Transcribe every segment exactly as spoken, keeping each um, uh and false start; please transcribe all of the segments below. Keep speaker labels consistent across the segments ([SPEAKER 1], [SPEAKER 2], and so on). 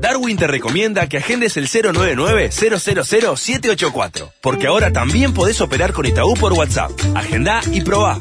[SPEAKER 1] Darwin te recomienda que agendes el cero nueve nueve, cero cero cero, siete ocho cuatro, porque ahora también podés operar con Itaú por WhatsApp. Agendá y probá.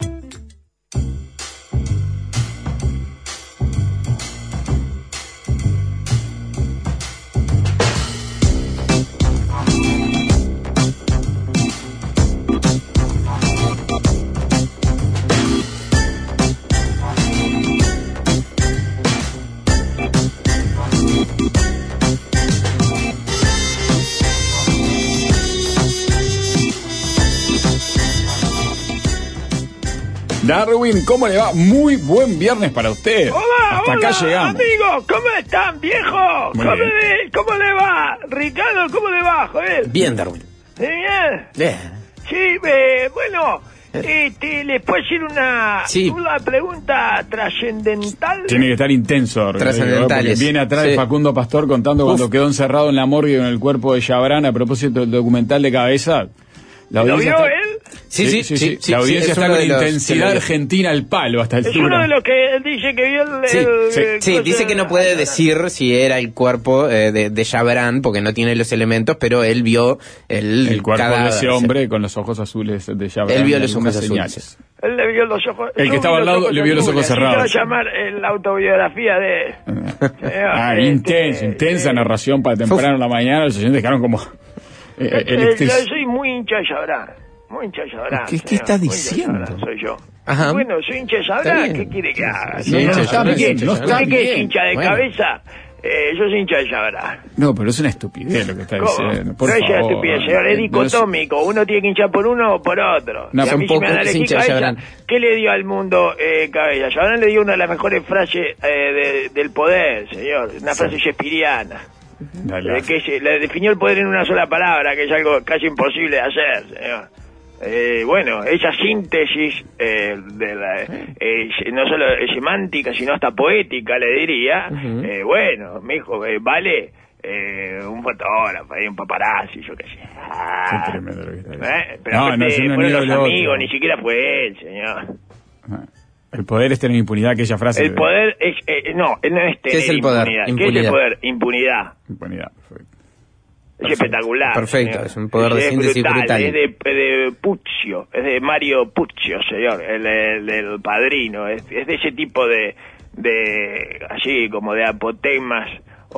[SPEAKER 2] Darwin, ¿cómo le va? Muy buen viernes para usted.
[SPEAKER 3] Hola,
[SPEAKER 2] Hasta
[SPEAKER 3] hola,
[SPEAKER 2] acá llegamos.
[SPEAKER 3] amigos, ¿cómo están, viejo?
[SPEAKER 2] Muy
[SPEAKER 3] ¿Cómo,
[SPEAKER 2] bien.
[SPEAKER 3] le, ¿Cómo le va? Ricardo, ¿cómo le va, joder?
[SPEAKER 4] Bien, Darwin.
[SPEAKER 3] ¿Bien?
[SPEAKER 4] Bien.
[SPEAKER 3] Sí, eh, bueno, este, ¿les puedo hacer una,
[SPEAKER 4] Sí.
[SPEAKER 3] una pregunta trascendental?
[SPEAKER 2] Tiene que estar intenso, Rodrigo,
[SPEAKER 4] Trascendentales.
[SPEAKER 2] porque viene atrás
[SPEAKER 4] Sí.
[SPEAKER 2] de Facundo Pastor contando
[SPEAKER 4] Uf.
[SPEAKER 2] cuando quedó encerrado en la morgue con el cuerpo de Chabrán a propósito del documental de Cabeza. La
[SPEAKER 3] ¿Lo
[SPEAKER 2] audiencia
[SPEAKER 3] vio
[SPEAKER 2] está-
[SPEAKER 3] él?
[SPEAKER 4] Sí, sí, sí. sí,
[SPEAKER 2] La audiencia
[SPEAKER 4] sí, es
[SPEAKER 2] está
[SPEAKER 4] uno
[SPEAKER 2] con
[SPEAKER 4] de los-
[SPEAKER 2] intensidad
[SPEAKER 4] de los-
[SPEAKER 2] argentina al palo hasta el
[SPEAKER 3] Es uno de los que él dice que vio el...
[SPEAKER 4] Sí,
[SPEAKER 3] el-
[SPEAKER 2] sí,
[SPEAKER 3] el
[SPEAKER 4] Sí,
[SPEAKER 3] coso
[SPEAKER 4] dice que
[SPEAKER 3] de-
[SPEAKER 4] no puede decir si era el cuerpo eh, de, de Chabrán porque no tiene los elementos, pero él vio el,
[SPEAKER 2] El cuerpo
[SPEAKER 4] cadáver,
[SPEAKER 2] de ese hombre con los ojos azules de Chabrán.
[SPEAKER 4] Él vio
[SPEAKER 2] y
[SPEAKER 4] los
[SPEAKER 2] algunas
[SPEAKER 4] ojos azules.
[SPEAKER 2] señales.
[SPEAKER 3] Él le vio los ojos...
[SPEAKER 2] El que
[SPEAKER 3] yo
[SPEAKER 2] estaba
[SPEAKER 3] vi
[SPEAKER 2] al lado le vio los ojos
[SPEAKER 3] azules, así
[SPEAKER 2] cerrados.
[SPEAKER 3] se va a llamar en la autobiografía de... Señor,
[SPEAKER 2] Ah,
[SPEAKER 3] este,
[SPEAKER 2] intenso, intensa
[SPEAKER 3] eh,
[SPEAKER 2] narración para temprano en la mañana. Los oyentes quedaron como eh,
[SPEAKER 3] Eh, yo
[SPEAKER 2] electriz-
[SPEAKER 3] soy muy hincha de Chabrán. Muy hincha de Chabrán.
[SPEAKER 4] ¿Qué- qué
[SPEAKER 3] señor,
[SPEAKER 4] estás
[SPEAKER 3] muy hincha de
[SPEAKER 4] diciendo?
[SPEAKER 3] Chabrán, soy yo.
[SPEAKER 4] Ajá.
[SPEAKER 3] Bueno, soy hincha de
[SPEAKER 4] Está
[SPEAKER 3] Chabrán.
[SPEAKER 4] bien.
[SPEAKER 3] ¿Qué quiere que haga?
[SPEAKER 4] Sí,
[SPEAKER 2] No,
[SPEAKER 4] hincha
[SPEAKER 2] no
[SPEAKER 4] de
[SPEAKER 2] está
[SPEAKER 4] Chabrán,
[SPEAKER 2] bien,
[SPEAKER 4] hincha de
[SPEAKER 2] no
[SPEAKER 4] Chabrán.
[SPEAKER 2] está
[SPEAKER 3] ¿Usted qué es
[SPEAKER 2] bien.
[SPEAKER 3] hincha de
[SPEAKER 4] Bueno.
[SPEAKER 3] cabeza? Eh, yo soy hincha de Chabrán.
[SPEAKER 2] No, pero es una estupidez lo que está
[SPEAKER 3] ¿Cómo?
[SPEAKER 2] diciendo. Por
[SPEAKER 3] no es
[SPEAKER 2] favor.
[SPEAKER 3] estupidez, señor. Es dicotómico. Uno tiene que hinchar por uno o por otro.
[SPEAKER 2] No,
[SPEAKER 3] Y a
[SPEAKER 2] son
[SPEAKER 3] mí si me
[SPEAKER 4] pocos
[SPEAKER 3] van a
[SPEAKER 4] que
[SPEAKER 3] elegir
[SPEAKER 4] hincha de
[SPEAKER 3] cabeza,
[SPEAKER 4] Chabrán.
[SPEAKER 3] ¿qué le dio al mundo eh, cabeza? Chabrán le dio una de las mejores frases eh, de- del poder, señor. Una frase shakespeariana.
[SPEAKER 2] Dale.
[SPEAKER 3] De que se, le definió el poder en una sola palabra, que es algo casi imposible de hacer, señor. Eh, bueno, esa síntesis eh, de la, eh, no solo semántica, sino hasta poética, le diría.
[SPEAKER 4] Ujú.
[SPEAKER 3] eh, bueno, mijo, eh, vale eh, un fotógrafo, hay un paparazzi, yo qué sé. Ah,
[SPEAKER 2] Qué tremendo lo que está diciendo.
[SPEAKER 3] ¿eh? Pero
[SPEAKER 2] No,
[SPEAKER 3] aparte,
[SPEAKER 2] no, si uno
[SPEAKER 3] fueron
[SPEAKER 2] niega
[SPEAKER 3] los
[SPEAKER 2] lo otro.
[SPEAKER 3] amigos, ni siquiera fue él, señor.
[SPEAKER 2] Ah. El poder es tener impunidad, aquella frase.
[SPEAKER 3] El
[SPEAKER 2] de-
[SPEAKER 3] poder es, eh, no, no es tener
[SPEAKER 4] es el poder?
[SPEAKER 3] impunidad. ¿Qué es
[SPEAKER 4] Impunidad.
[SPEAKER 3] el poder? Impunidad.
[SPEAKER 2] Impunidad, perfecto.
[SPEAKER 3] Es espectacular.
[SPEAKER 4] Perfecto,
[SPEAKER 3] señor.
[SPEAKER 4] es un poder de
[SPEAKER 3] Es
[SPEAKER 4] síntesis brutal.
[SPEAKER 3] Es de, de Puccio, es de Mario Puccio, señor, el, el, el padrino. Es, es de ese tipo de, de, así como de apotegmas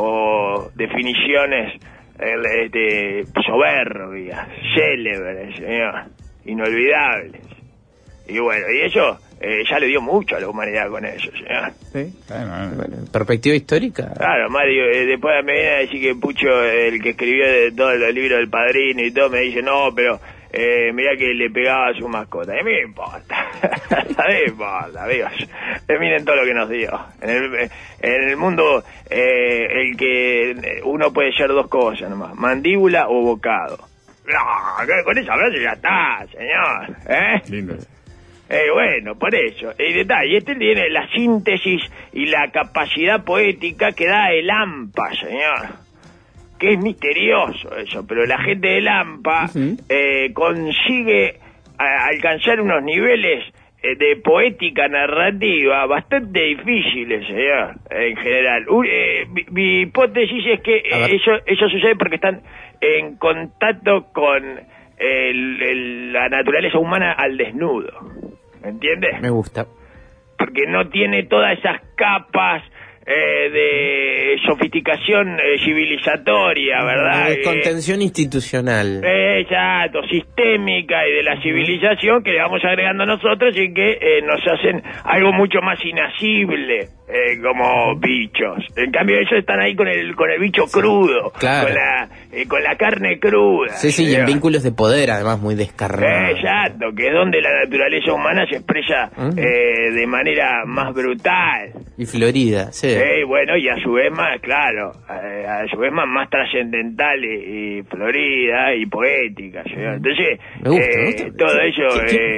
[SPEAKER 3] o definiciones el, de soberbias, célebres, señor, inolvidables. Y bueno, y eso eh, ya le dio mucho a la humanidad con eso, señor.
[SPEAKER 4] Sí.
[SPEAKER 2] Bueno,
[SPEAKER 4] Bueno, perspectiva histórica.
[SPEAKER 3] Claro, Mario, eh, después me viene a decir que Pucho, el que escribió de todos los libros del Padrino y todo, me dice, no, pero eh, mirá que le pegaba a su mascota. Y a mí me importa, a mí me importa, amigos. Eh, miren todo lo que nos dio. En el, en el mundo, eh, el que uno puede ser dos cosas nomás, mandíbula o bocado. No, que con esa frase ya está, señor. ¿Eh?
[SPEAKER 2] lindo.
[SPEAKER 3] Eh, bueno, por eso. El detalle, este tiene la síntesis y la capacidad poética que da el AMPA, señor. Que es misterioso eso, pero la gente del AMPA
[SPEAKER 4] Ujú.
[SPEAKER 3] eh, consigue a- alcanzar unos niveles eh, de poética narrativa bastante difíciles, señor, en general. U- eh, mi, mi hipótesis es que
[SPEAKER 4] A ver.
[SPEAKER 3] eh, eso, eso sucede porque están en contacto con el- el- la naturaleza humana al desnudo. ¿Me entiendes?
[SPEAKER 4] Me gusta.
[SPEAKER 3] Porque no tiene todas esas capas eh, de sofisticación eh, civilizatoria, ¿verdad?
[SPEAKER 4] De
[SPEAKER 3] Eh,
[SPEAKER 4] contención institucional.
[SPEAKER 3] eh, Exacto, sistémica y de la civilización que le vamos agregando nosotros y que eh, nos hacen algo mucho más inasible eh, como bichos. En cambio ellos están ahí con el con el bicho crudo,
[SPEAKER 4] Claro.
[SPEAKER 3] con la eh, con la carne cruda.
[SPEAKER 4] Sí, sí, y en
[SPEAKER 3] ¿sí?
[SPEAKER 4] vínculos de poder, además, muy descarnados.
[SPEAKER 3] Exacto, que es donde la naturaleza humana se expresa
[SPEAKER 4] Ujú.
[SPEAKER 3] eh, de manera más brutal.
[SPEAKER 4] Y Florida, sí.
[SPEAKER 3] Eh, bueno, y a su vez más, claro, eh, a su vez más, más trascendental y, y florida y poética, señor. Entonces,
[SPEAKER 4] Me gusta,
[SPEAKER 3] eh,
[SPEAKER 4] me gusta.
[SPEAKER 3] todo
[SPEAKER 4] ¿Qué-
[SPEAKER 3] eso
[SPEAKER 4] qué- qué-
[SPEAKER 3] eh,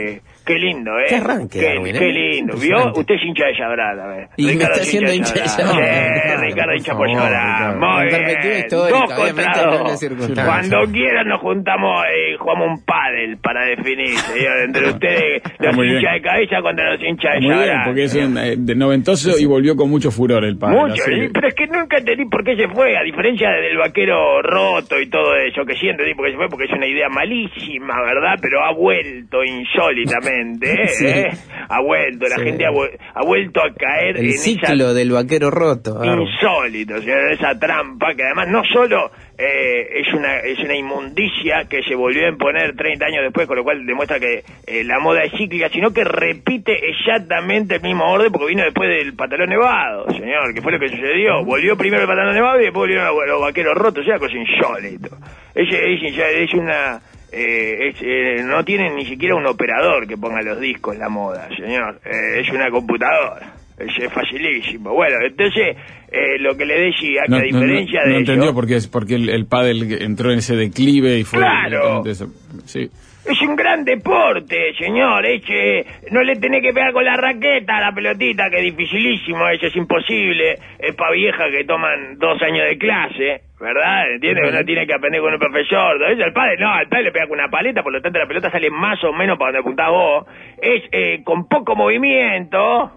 [SPEAKER 3] Qué lindo, ¿eh?
[SPEAKER 4] Qué arranque,
[SPEAKER 3] Qué,
[SPEAKER 4] Darwin, ¿eh?
[SPEAKER 3] qué lindo. ¿Vio? Usted es hincha de Chabrán, a ver.
[SPEAKER 4] Y me
[SPEAKER 3] Ricardo
[SPEAKER 4] está
[SPEAKER 3] es
[SPEAKER 4] haciendo hincha de Chabrán.
[SPEAKER 3] Sí,
[SPEAKER 4] Claro,
[SPEAKER 3] Ricardo
[SPEAKER 4] por
[SPEAKER 3] hincha por
[SPEAKER 4] favor,
[SPEAKER 3] Chabrán.
[SPEAKER 4] Ricardo.
[SPEAKER 3] Muy
[SPEAKER 4] En perspectiva
[SPEAKER 3] bien.
[SPEAKER 4] histórica,
[SPEAKER 3] Dos
[SPEAKER 4] obviamente,
[SPEAKER 3] contra
[SPEAKER 4] hablando de
[SPEAKER 3] dos.
[SPEAKER 4] circunstancias.
[SPEAKER 3] Cuando quieran nos juntamos y jugamos un pádel para definir, señor, entre ustedes los
[SPEAKER 2] Muy bien.
[SPEAKER 3] hinchas de cabeza contra los hinchas de
[SPEAKER 2] Muy bien,
[SPEAKER 3] Chabrán.
[SPEAKER 2] porque es un eh, de noventoso y volvió con mucho furor el padre.
[SPEAKER 3] Mucho, sí, pero es que nunca entendí por qué se fue, a diferencia del vaquero roto y todo eso, que sí entendí por qué se fue, porque es una idea malísima, ¿verdad? Pero ha vuelto insólitamente, ¿eh?
[SPEAKER 4] Sí.
[SPEAKER 3] ¿Eh? Ha vuelto, la
[SPEAKER 4] Sí.
[SPEAKER 3] gente ha, vu- ha vuelto a caer
[SPEAKER 4] El
[SPEAKER 3] en
[SPEAKER 4] ciclo
[SPEAKER 3] esa
[SPEAKER 4] del vaquero roto. Darwin.
[SPEAKER 3] insólito, señor, esa trampa que además no solo eh, es una es una inmundicia que se volvió a imponer treinta años después, con lo cual demuestra que eh, la moda es cíclica, sino que repite exactamente el mismo orden porque vino después del pantalón nevado, señor, que fue lo que sucedió. Volvió primero el pantalón nevado y después volvieron los, los vaqueros rotos, o sea, cosa insólito. Es, es, es una... Eh, es, eh, no tienen ni siquiera un operador que ponga los discos la moda, señor. Eh, es una computadora. Es, es facilísimo. Bueno, entonces, eh, lo que le decía, que
[SPEAKER 2] No,
[SPEAKER 3] a
[SPEAKER 2] no,
[SPEAKER 3] diferencia
[SPEAKER 2] no,
[SPEAKER 3] de
[SPEAKER 2] no entendió
[SPEAKER 3] ello,
[SPEAKER 2] porque es porque el, el pádel entró en ese declive y fue
[SPEAKER 3] ¡Claro!
[SPEAKER 2] directamente eso. Sí.
[SPEAKER 3] es un gran deporte, señor. Es, eh, no le tenés que pegar con la raqueta a la pelotita, que es dificilísimo, eso es imposible. Es pa' viejas que toman dos años de clase, ¿verdad? ¿Entiendes? Uno tiene que aprender con un profesor. Todo eso. El padre no, al padre le pega con una paleta, por lo tanto la pelota sale más o menos para donde apuntás vos. Es eh, con poco movimiento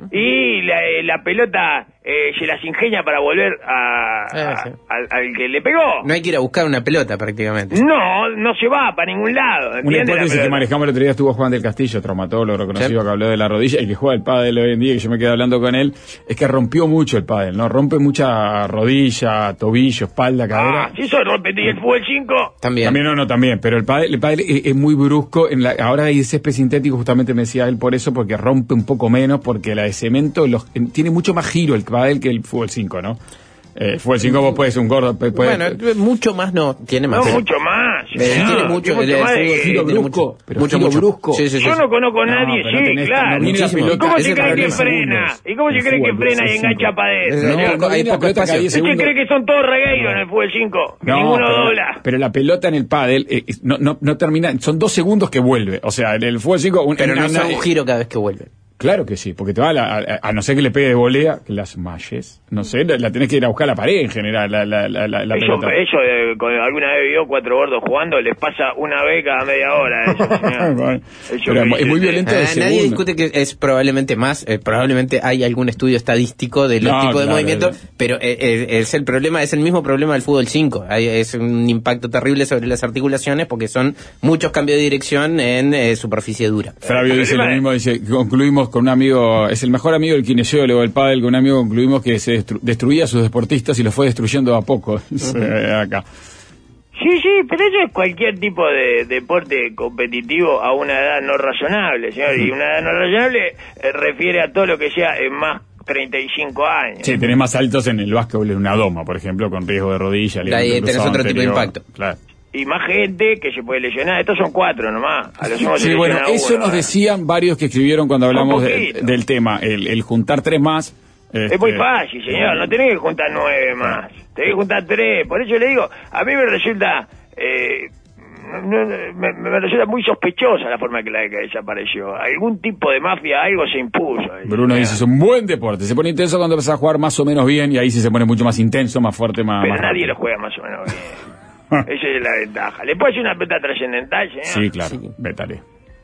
[SPEAKER 3] y la, eh, la pelota eh, se las ingenia para volver a,
[SPEAKER 4] Eh,
[SPEAKER 3] a-
[SPEAKER 4] sí.
[SPEAKER 3] al, al que le pegó.
[SPEAKER 4] No hay que ir a buscar una pelota prácticamente.
[SPEAKER 3] No, no se va para ningún lado.
[SPEAKER 2] Una
[SPEAKER 3] ¿entiendes? La
[SPEAKER 2] hipótesis que
[SPEAKER 3] pelota.
[SPEAKER 2] manejamos el otro día estuvo Juan del Castillo, traumatólogo reconocido,
[SPEAKER 4] Sí.
[SPEAKER 2] que habló de la rodilla y que juega el pádel hoy en día, que yo me quedé hablando con él, es que rompió mucho el pádel, ¿no? Rompe mucha rodilla, tobillo, espalda, cadera.
[SPEAKER 3] Ah, si eso rompe y el fútbol cinco.
[SPEAKER 4] También.
[SPEAKER 2] También, no, no, también, pero el pádel, el pádel es, es muy brusco. En la, ahora hay césped sintético, justamente me decía él por eso, porque rompe un poco menos, porque la de cemento los, en- tiene mucho más giro el pádel que el fútbol cinco, ¿no? Eh, el fútbol cinco vos puedes ser un gordo, puede,
[SPEAKER 4] Bueno, mucho más no, tiene más.
[SPEAKER 3] No,
[SPEAKER 4] pero-
[SPEAKER 3] mucho más.
[SPEAKER 4] Eh,
[SPEAKER 3] señor,
[SPEAKER 4] tiene mucho,
[SPEAKER 3] mucho
[SPEAKER 4] el, el
[SPEAKER 3] más de
[SPEAKER 4] fútbol
[SPEAKER 3] que-
[SPEAKER 2] giro
[SPEAKER 4] tiene
[SPEAKER 2] brusco,
[SPEAKER 4] mucho,
[SPEAKER 2] pero
[SPEAKER 4] mucho,
[SPEAKER 2] giro
[SPEAKER 4] mucho.
[SPEAKER 2] brusco.
[SPEAKER 4] Sí, sí, sí,
[SPEAKER 3] Yo
[SPEAKER 4] sí.
[SPEAKER 3] no conozco a
[SPEAKER 2] No,
[SPEAKER 3] nadie,
[SPEAKER 2] pero
[SPEAKER 3] sí,
[SPEAKER 2] tenés-
[SPEAKER 3] claro.
[SPEAKER 2] no viene la
[SPEAKER 4] Muchísimo.
[SPEAKER 2] pelota,
[SPEAKER 3] ¿Y cómo
[SPEAKER 2] es
[SPEAKER 3] se
[SPEAKER 2] el
[SPEAKER 3] cree que
[SPEAKER 2] diez
[SPEAKER 3] frena?
[SPEAKER 2] segundos.
[SPEAKER 3] ¿Y cómo se
[SPEAKER 2] El
[SPEAKER 3] cree que
[SPEAKER 2] fútbol,
[SPEAKER 3] frena y
[SPEAKER 2] diez
[SPEAKER 3] engancha para adentro?
[SPEAKER 4] No,
[SPEAKER 2] No,
[SPEAKER 3] señor?
[SPEAKER 2] no,
[SPEAKER 4] hay
[SPEAKER 2] viene la
[SPEAKER 4] poco
[SPEAKER 2] pelota cada
[SPEAKER 4] espacio.
[SPEAKER 2] diez
[SPEAKER 3] ¿Usted
[SPEAKER 2] segundos.
[SPEAKER 3] cree que son todos regueiros en el fútbol cinco? Que
[SPEAKER 2] No,
[SPEAKER 3] ninguno
[SPEAKER 2] pero,
[SPEAKER 3] dobla.
[SPEAKER 2] pero la pelota en el pádel eh, es- no, no, no termina, son dos segundos que vuelve. O sea, en el fútbol cinco... un-
[SPEAKER 4] Pero
[SPEAKER 2] una-
[SPEAKER 4] no es
[SPEAKER 2] una-
[SPEAKER 4] un giro cada vez que vuelve.
[SPEAKER 2] Claro que sí, porque te va a, la- a, a no ser que le pegue de volea, que las malles, no sé, la, la tenés que ir a buscar a la pared en general, la, la, la, la, la
[SPEAKER 3] Eso,
[SPEAKER 2] pelota.
[SPEAKER 3] eso eh, con- alguna vez vio cuatro gordos jugando, les pasa una vez cada media hora. Eso, señor.
[SPEAKER 2] Bueno,
[SPEAKER 3] Eso
[SPEAKER 2] pero
[SPEAKER 3] que
[SPEAKER 2] es muy
[SPEAKER 3] dice-
[SPEAKER 2] violento
[SPEAKER 4] Ah,
[SPEAKER 2] de
[SPEAKER 4] nadie
[SPEAKER 2] segundo.
[SPEAKER 4] discute que es probablemente más, eh, probablemente hay algún estudio estadístico de los
[SPEAKER 2] No,
[SPEAKER 4] tipos de
[SPEAKER 2] claro,
[SPEAKER 4] movimientos,
[SPEAKER 2] es-
[SPEAKER 4] pero eh, eh, es el problema, es el mismo problema del fútbol cinco. Hay, es un impacto terrible sobre las articulaciones porque son muchos cambios de dirección en eh, superficie dura.
[SPEAKER 2] Fabio
[SPEAKER 3] El
[SPEAKER 2] dice lo
[SPEAKER 3] problema
[SPEAKER 2] mismo, dice, concluimos con un amigo, es el mejor amigo del kinesiólogo del pádel, con un amigo concluimos que se destru- destruía a sus deportistas y los fue destruyendo a poco. Dice, acá.
[SPEAKER 3] Sí, sí, pero eso es cualquier tipo de deporte competitivo a una edad no razonable, señor. Y una edad no razonable eh, refiere a todo lo que sea en más treinta y cinco años.
[SPEAKER 2] Sí, tenés más altos en el básquetbol en una doma, por ejemplo, con riesgo de rodilla.
[SPEAKER 4] Ahí
[SPEAKER 2] ligamento
[SPEAKER 4] tenés
[SPEAKER 2] cruzado
[SPEAKER 4] otro tipo de
[SPEAKER 2] anterior.
[SPEAKER 4] impacto.
[SPEAKER 2] Claro.
[SPEAKER 3] Y más gente que se puede lesionar. Estos son cuatro nomás. A los sumo se
[SPEAKER 2] Sí, bueno,
[SPEAKER 3] lesiona
[SPEAKER 2] eso
[SPEAKER 3] uno,
[SPEAKER 2] nos
[SPEAKER 3] ¿eh?
[SPEAKER 2] decían varios que escribieron cuando hablamos de-
[SPEAKER 3] poquito.
[SPEAKER 2] del tema, el, el juntar tres más.
[SPEAKER 3] Es muy
[SPEAKER 2] este,
[SPEAKER 3] fácil, señor. No tenés que juntar nueve más. Tenés que juntar tres. Por eso le digo, a mí me resulta... Eh, no- no- me, me resulta muy sospechosa la forma que la que desapareció. Algún tipo de mafia, algo se impuso. ahí,
[SPEAKER 2] Bruno
[SPEAKER 3] señor.
[SPEAKER 2] dice, es un buen deporte. Se pone intenso cuando empieza a jugar más o menos bien y ahí sí se pone mucho más intenso, más fuerte, más...
[SPEAKER 3] Pero
[SPEAKER 2] más
[SPEAKER 3] nadie
[SPEAKER 2] rápido.
[SPEAKER 3] lo juega más o menos bien. Esa es la ventaja. ¿Le puedo hacer una pelota trascendental, señor?
[SPEAKER 2] Sí, claro,
[SPEAKER 4] Sí.
[SPEAKER 2] vétale.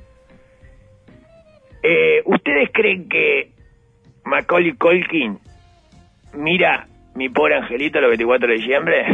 [SPEAKER 3] Eh, ¿Ustedes creen que Macaulay Culkin mira Mi Pobre Angelito el veinticuatro de diciembre?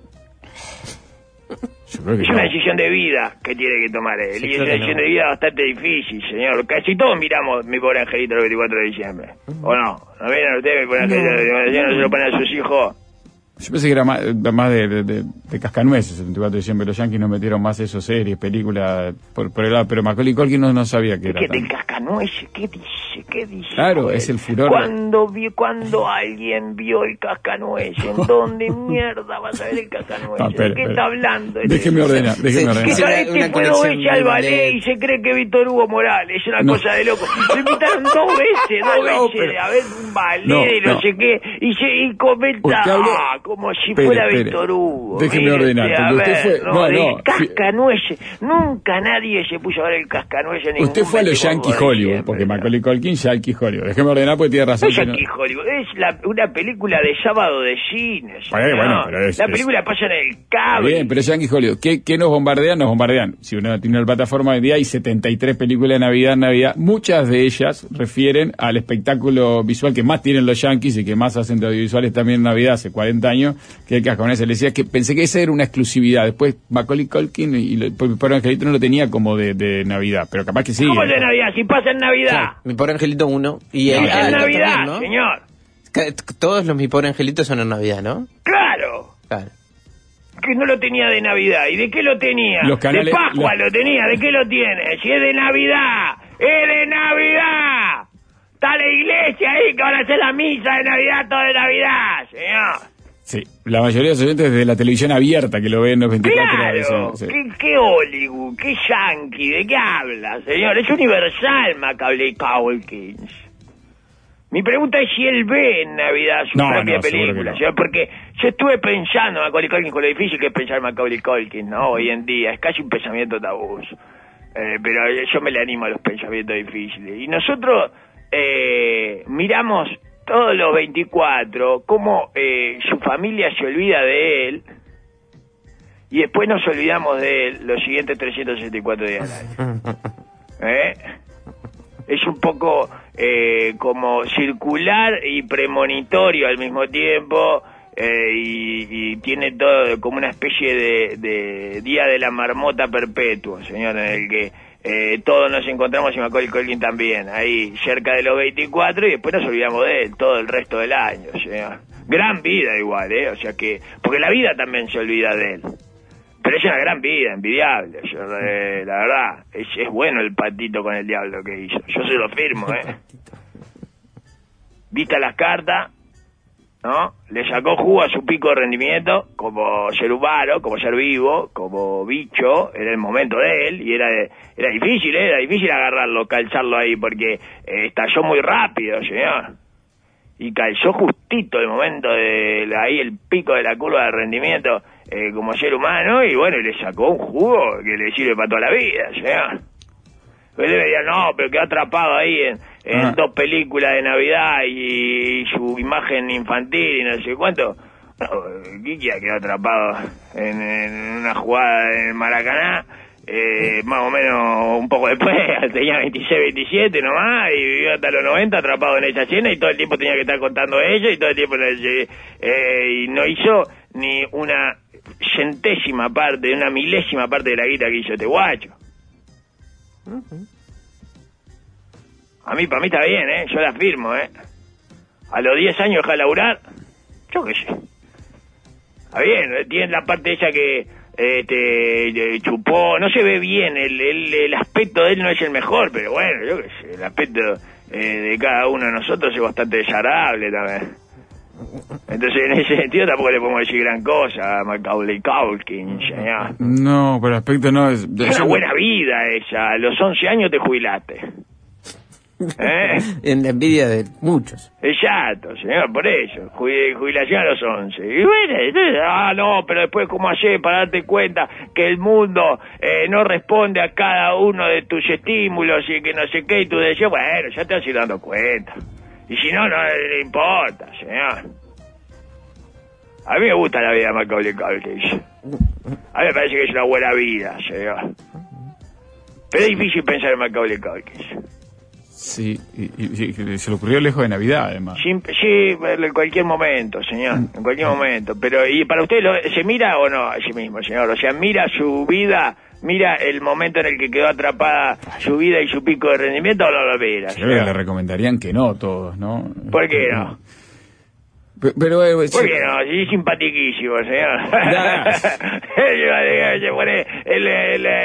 [SPEAKER 2] Yo creo que
[SPEAKER 3] Es
[SPEAKER 2] no.
[SPEAKER 3] una decisión de vida que tiene que tomar él.
[SPEAKER 4] Sí,
[SPEAKER 3] y es
[SPEAKER 4] creo
[SPEAKER 3] una
[SPEAKER 4] que
[SPEAKER 3] decisión
[SPEAKER 4] no.
[SPEAKER 3] de vida bastante difícil, señor. Casi todos miramos Mi Pobre Angelito el veinticuatro de diciembre. ¿O no? ¿No miran ustedes Mi Pobre Angelito el veinticuatro de diciembre? ¿No se lo ponen a sus hijos?
[SPEAKER 2] Yo pensé que era más, más de, de, de, de cascanueces el veinticuatro de diciembre. Los Yankees nos metieron más eso, series, películas, por, por el lado. Pero Macaulay Culkin no, no sabía que
[SPEAKER 3] Es
[SPEAKER 2] era
[SPEAKER 3] que
[SPEAKER 2] tan...
[SPEAKER 3] te cascan cascanueces, ¿qué dice? ¿Qué dice?
[SPEAKER 2] Claro,
[SPEAKER 3] Joel?
[SPEAKER 2] es el furor.
[SPEAKER 3] Cuando vi, cuando alguien vio el cascanueces, ¿en dónde mierda vas a ver el cascanueces?
[SPEAKER 2] No, espere,
[SPEAKER 3] ¿De qué
[SPEAKER 2] espere.
[SPEAKER 3] está hablando?
[SPEAKER 2] Déjeme ordenar, déjeme
[SPEAKER 4] Sí,
[SPEAKER 3] Que
[SPEAKER 2] ordenar.
[SPEAKER 4] sí.
[SPEAKER 3] cada vez
[SPEAKER 4] una
[SPEAKER 3] que fue dos
[SPEAKER 4] colección
[SPEAKER 3] veces al
[SPEAKER 4] de
[SPEAKER 3] ballet
[SPEAKER 4] ballet.
[SPEAKER 3] y se cree que Víctor Hugo Morales, es una
[SPEAKER 2] No.
[SPEAKER 3] cosa de loco. Se invitaron dos veces, dos
[SPEAKER 2] No,
[SPEAKER 3] veces
[SPEAKER 2] pero-
[SPEAKER 3] a ver un ballet
[SPEAKER 2] No,
[SPEAKER 3] y no,
[SPEAKER 2] no.
[SPEAKER 3] sé qué, y, se, y comenta,
[SPEAKER 2] Usted habló-
[SPEAKER 3] ah, como si
[SPEAKER 2] Espere,
[SPEAKER 3] fuera
[SPEAKER 2] espere.
[SPEAKER 3] Víctor Hugo.
[SPEAKER 2] Déjeme
[SPEAKER 3] Mire
[SPEAKER 2] ordenar,
[SPEAKER 3] usted, a
[SPEAKER 2] porque usted
[SPEAKER 3] ver,
[SPEAKER 2] fue- no,
[SPEAKER 3] del
[SPEAKER 2] no,
[SPEAKER 3] cascanueces. Nunca nadie se puso a ver el cascanueces. en
[SPEAKER 2] Usted
[SPEAKER 3] ningún
[SPEAKER 2] fue a los
[SPEAKER 3] festival
[SPEAKER 2] Yankee
[SPEAKER 3] de
[SPEAKER 2] Hollywood,
[SPEAKER 3] siempre,
[SPEAKER 2] porque
[SPEAKER 3] ¿no?
[SPEAKER 2] Macaulay Culkin, Yankee Hollywood. Déjeme ordenar porque tiene
[SPEAKER 3] No
[SPEAKER 2] razón.
[SPEAKER 3] es
[SPEAKER 2] que no-
[SPEAKER 3] Yankee Hollywood, es la, una película de sábado de cine.
[SPEAKER 2] Bueno,
[SPEAKER 3] señor.
[SPEAKER 2] bueno, pero es-
[SPEAKER 3] la
[SPEAKER 2] es-
[SPEAKER 3] película pasa en el
[SPEAKER 2] Está
[SPEAKER 3] cable.
[SPEAKER 2] bien, pero Yankee Hollywood, ¿qué, ¿qué nos bombardean? Nos bombardean. Si uno tiene una plataforma hoy en día, hay setenta y tres películas de Navidad en Navidad. Muchas de ellas refieren al espectáculo visual que más tienen los Yankees y que más hacen de audiovisuales también en Navidad hace cuarenta años, que el cascanueces. Le decía que pensé que esa era una exclusividad. Después Macaulay Culkin y el Mi Pobre Angelito no lo tenía como de, de Navidad, pero capaz que sí.
[SPEAKER 3] ¿Cómo
[SPEAKER 2] ¿eh?
[SPEAKER 3] es de Navidad? Si pasa en Navidad.
[SPEAKER 4] Claro, Mi Pobre Angelito uno. Y el,
[SPEAKER 3] Es
[SPEAKER 4] ah,
[SPEAKER 3] en
[SPEAKER 4] el otro
[SPEAKER 3] Navidad,
[SPEAKER 4] también, ¿no?
[SPEAKER 3] señor.
[SPEAKER 4] Ca- Todos los Mi Pobre Angelito son en Navidad, ¿no?
[SPEAKER 3] Claro.
[SPEAKER 4] Claro.
[SPEAKER 3] Que no lo tenía de Navidad. ¿Y de qué lo tenía?
[SPEAKER 2] Los canales-
[SPEAKER 3] de Pascua
[SPEAKER 2] los-
[SPEAKER 3] lo tenía. ¿De qué lo tiene? Si es de Navidad. ¡Es de Navidad! Está la iglesia ahí que van a hacer la misa de Navidad, todo de Navidad, señor.
[SPEAKER 2] Sí, la mayoría de los oyentes de la televisión abierta que lo ven los veinticuatro
[SPEAKER 3] Claro,
[SPEAKER 2] horas. Sí.
[SPEAKER 3] ¿Qué, qué Hollywood, qué yankee, ¿de qué habla, señor? Es universal Macaulay Culkin. Mi pregunta es si él ve en Navidad su
[SPEAKER 2] No,
[SPEAKER 3] propia
[SPEAKER 2] no, seguro
[SPEAKER 3] película,
[SPEAKER 2] que no.
[SPEAKER 3] señor, porque yo estuve pensando Macaulay Culkin con lo difícil que es pensar Macaulay Culkin, ¿no? Hoy en día, es casi un pensamiento tabú. Eh, pero yo me le animo a los pensamientos difíciles. Y nosotros eh, miramos todos los veinticuatro cómo eh, su familia se olvida de él y después nos olvidamos de él los siguientes trescientos sesenta y cuatro días al año. ¿Eh? Es un poco eh, como circular y premonitorio al mismo tiempo, eh, y, y tiene todo como una especie de, de día de la marmota perpetuo, señor, en el que eh, todos nos encontramos y Macaulay Culkin también, ahí cerca de los veinticuatro, y después nos olvidamos de él todo el resto del año, señor. Gran vida igual, ¿eh? O sea que, porque la vida también se olvida de él. Pero es una gran vida, envidiable. Yo, eh, la verdad, es, es bueno el patito con el diablo que hizo. Yo se lo firmo, ¿eh? Vista las cartas, ¿no? Le sacó jugo a su pico de rendimiento como ser humano, como ser vivo, como bicho. Era el momento de él y era era difícil, ¿eh? Era difícil agarrarlo, calzarlo ahí porque eh, estalló muy rápido, señor. Y calzó justito el momento de la- ahí el pico de la curva de rendimiento eh, como ser humano, y bueno, y le sacó un jugo que le sirve para toda la vida, señor. Él debería, no, pero quedó atrapado ahí en, en
[SPEAKER 2] Ah.
[SPEAKER 3] dos películas de Navidad y, y su imagen infantil y no sé cuánto. No, Kiki quedó atrapado en, en una jugada en Maracaná, eh, más o menos un poco después, tenía veintiséis, veintisiete nomás, y vivió hasta los noventa atrapado en esa escena, y todo el tiempo tenía que estar contando ella, y todo el tiempo le- eh, y no hizo ni una centésima parte, una milésima parte de la guita que hizo este guacho. A mí, para mí está bien, ¿eh? Yo la firmo, ¿eh? A los diez años deja de laburar, yo qué sé. Está bien, ¿eh? Tiene la parte esa que este eh, chupó, no se ve bien, el, el, el aspecto de él no es el mejor, pero bueno, yo qué sé, el aspecto eh, de cada uno de nosotros es bastante desagradable también. Entonces, en ese sentido tampoco le podemos decir gran cosa a Macaulay Culkin, señor.
[SPEAKER 2] No, pero el aspecto no es...
[SPEAKER 3] Es una buena vida esa, a los once años te jubilaste. ¿Eh?
[SPEAKER 4] En la envidia de muchos.
[SPEAKER 3] Exacto, señor, por eso, Jubi- jubilación a los once. Y bueno, entonces, ah, no, pero después, ¿cómo haces para darte cuenta que el mundo eh, no responde a cada uno de tus estímulos y que no sé qué, y tu deseo? Bueno, ya te vas a ir dando cuenta. Y si no, no le importa, señor. A mí me gusta la vida de Macaulay Culkin. A mí me parece que es una buena vida, señor. Pero es difícil pensar en Macaulay Culkin.
[SPEAKER 2] Sí, y, y- y se le ocurrió lejos de Navidad, además.
[SPEAKER 3] Sí, sí, en cualquier momento, señor, en cualquier momento. Pero, ¿y para usted lo, se mira o no a sí mismo, señor? O sea, mira su vida, mira el momento en el que quedó atrapada su vida y su pico de rendimiento, o no lo mira,
[SPEAKER 2] Creo que le
[SPEAKER 3] señor?
[SPEAKER 2] recomendarían que no todos, ¿no?
[SPEAKER 3] ¿Por qué no?
[SPEAKER 2] Pero, pero, eh,
[SPEAKER 3] ¿Por
[SPEAKER 2] sí.
[SPEAKER 3] qué no? Sí, es simpatiquísimo, señor.
[SPEAKER 2] Ya.
[SPEAKER 3] Se pone el, el,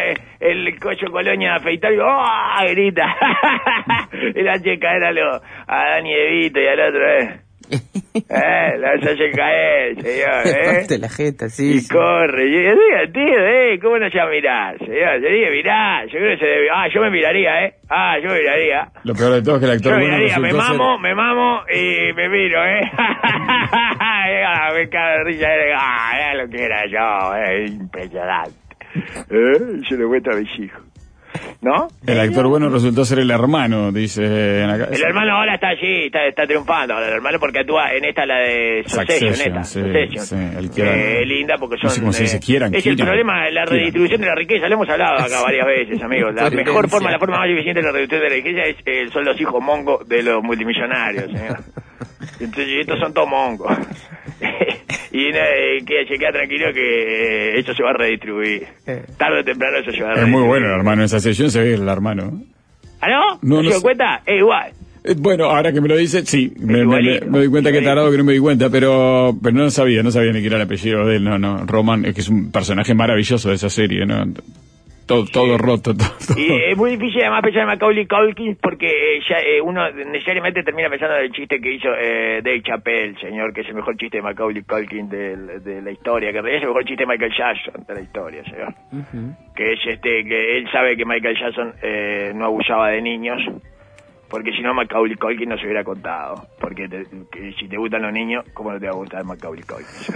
[SPEAKER 3] el coche Colonia afeitar y ¡oh! Grita. Y la hace caer a, lo, a Dani De Vito y al otro, ¿eh? Eh, la hace caer, señor, ¿eh?
[SPEAKER 4] De la jeta, sí.
[SPEAKER 3] Y
[SPEAKER 4] sí.
[SPEAKER 3] corre. Y yo digo, tío, ¿eh? ¿Cómo no se va a mirar, señor? Se dice, mirá, yo creo que se debe... Ah, yo me miraría, ¿eh? Ah, yo me miraría.
[SPEAKER 2] Lo peor de todo es que el actor
[SPEAKER 3] Yo
[SPEAKER 2] bueno
[SPEAKER 3] miraría, me
[SPEAKER 2] resultó ser-
[SPEAKER 3] mamo, me mamo y me miro, ¿eh? Ah, me cago de risa. eh. Ah, era lo que era yo, ¿eh? Impresionante. ¿Eh? Yo le cuento a mis hijos. ¿No?
[SPEAKER 2] El actor bueno resultó ser el hermano, dice en acá.
[SPEAKER 3] El hermano ahora está allí, está, está triunfando ahora el hermano porque actúa en esta, la de Succession,
[SPEAKER 2] Succession,
[SPEAKER 3] esta,
[SPEAKER 2] sí,
[SPEAKER 3] Succession.
[SPEAKER 2] sí, el que era-
[SPEAKER 3] Eh, linda porque son...
[SPEAKER 2] no sé cómo se dice, quieran,
[SPEAKER 3] es
[SPEAKER 2] quieran.
[SPEAKER 3] el problema, la
[SPEAKER 2] Quieran.
[SPEAKER 3] redistribución de la riqueza, lo hemos hablado acá varias veces, amigos. La
[SPEAKER 4] Coherencia.
[SPEAKER 3] mejor forma, la forma más eficiente de la redistribución de la riqueza es, eh, son los hijos mongos de los multimillonarios, señor. Entonces, estos son todos mongos. Y eh, que se queda tranquilo que eh, eso se va a redistribuir. Tarde o temprano eso se va a
[SPEAKER 2] Es
[SPEAKER 3] redistribuir.
[SPEAKER 2] muy bueno el hermano, en esa sesión se ve el hermano.
[SPEAKER 3] ¿Ah, no?
[SPEAKER 2] No,
[SPEAKER 3] ¿No,
[SPEAKER 2] no
[SPEAKER 3] se dio
[SPEAKER 2] sé.
[SPEAKER 3] cuenta? Es igual.
[SPEAKER 2] Eh, Bueno, ahora que me lo dice, sí, me, me,
[SPEAKER 3] igualito,
[SPEAKER 2] me- me doy cuenta que
[SPEAKER 3] igualito.
[SPEAKER 2] tarado que no me di cuenta, pero pero no sabía, no sabía ni que era el apellido de él, no, no, Roman, es que es un personaje maravilloso de esa serie, ¿no? Todo, todo roto, todo, todo.
[SPEAKER 3] Y es muy difícil además pensar en Macaulay Culkin porque eh, ya eh, uno necesariamente termina pensando en el chiste que hizo eh, Dave Chappelle, señor, que es el mejor chiste de Macaulay Culkin de, de la historia, que en realidad es el mejor chiste de Michael Jackson de la historia, señor. Que es este, que él sabe que Michael Jackson eh, no abusaba de niños, porque si no Macaulay Culkin no se hubiera contado. Porque te- que si te gustan los niños, ¿cómo no te va a gustar Macaulay Culkin?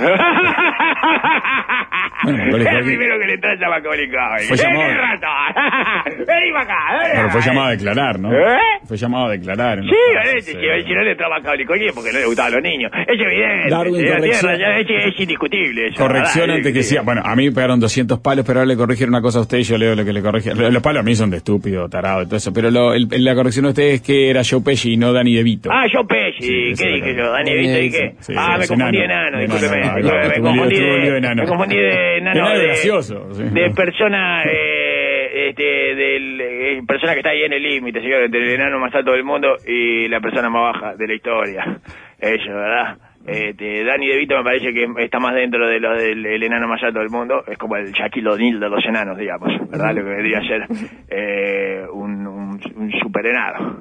[SPEAKER 2] Bueno, Macaulay
[SPEAKER 3] Es el
[SPEAKER 2] Culkin-
[SPEAKER 3] primero que le trae a Macaulay Culkin.
[SPEAKER 2] Fue
[SPEAKER 3] ¡Eh,
[SPEAKER 2] llamado-
[SPEAKER 3] qué rato! ¡Vení para acá! vení
[SPEAKER 2] Pero fue
[SPEAKER 3] acá,
[SPEAKER 2] llamado a
[SPEAKER 3] eh.
[SPEAKER 2] declarar, ¿no?
[SPEAKER 3] ¿Eh?
[SPEAKER 2] Fue llamado a declarar. en
[SPEAKER 3] Sí,
[SPEAKER 2] los casos,
[SPEAKER 3] parece,
[SPEAKER 2] sí.
[SPEAKER 3] si, si no le entraba a Macaulay Culkin porque no le gustaban los niños. Es evidente.
[SPEAKER 2] Darwin,
[SPEAKER 3] señor, tiene
[SPEAKER 2] corrección.
[SPEAKER 3] razón, es, es indiscutible eso.
[SPEAKER 2] Corrección
[SPEAKER 3] ¿verdad?
[SPEAKER 2] antes que
[SPEAKER 3] Sí.
[SPEAKER 2] sea. Bueno, a mí me pegaron doscientos palos, pero ahora le corrigieron una cosa a usted y yo leo lo que le corrigieron. Los palos a mí son de estúpido, tarado y todo eso. Pero lo, el- la corrección de usted es que era Joe Pesci y no Danny DeVito.
[SPEAKER 3] Ah, yo Pesci.
[SPEAKER 2] Sí, eso
[SPEAKER 3] ¿Qué
[SPEAKER 2] era.
[SPEAKER 3] dije yo? Dani, ¿viste? ¿Y qué?
[SPEAKER 2] Sí,
[SPEAKER 3] ah,
[SPEAKER 2] sí,
[SPEAKER 3] me
[SPEAKER 2] es
[SPEAKER 3] confundí de
[SPEAKER 2] enano.
[SPEAKER 3] enano,
[SPEAKER 2] De
[SPEAKER 3] discúlpeme.
[SPEAKER 2] enano,
[SPEAKER 3] discúlpeme,
[SPEAKER 2] no,
[SPEAKER 3] me
[SPEAKER 2] te
[SPEAKER 3] confundí
[SPEAKER 2] volvió- te volvió
[SPEAKER 3] de...
[SPEAKER 2] enano.
[SPEAKER 3] Me confundí de enano
[SPEAKER 2] Enano
[SPEAKER 3] de...
[SPEAKER 2] gracioso, sí.
[SPEAKER 3] De persona... Eh, este, del... eh, persona que está ahí en el límite, señor, entre el enano más alto del mundo y la persona más baja de la historia. Eso, ¿verdad? Este, Danny DeVito me parece que está más dentro de lo del el enano más alto del mundo. Es como el Shaquille O'Neal de los enanos, digamos, ¿verdad? Lo que vendría a ser eh, un, un, un super enano.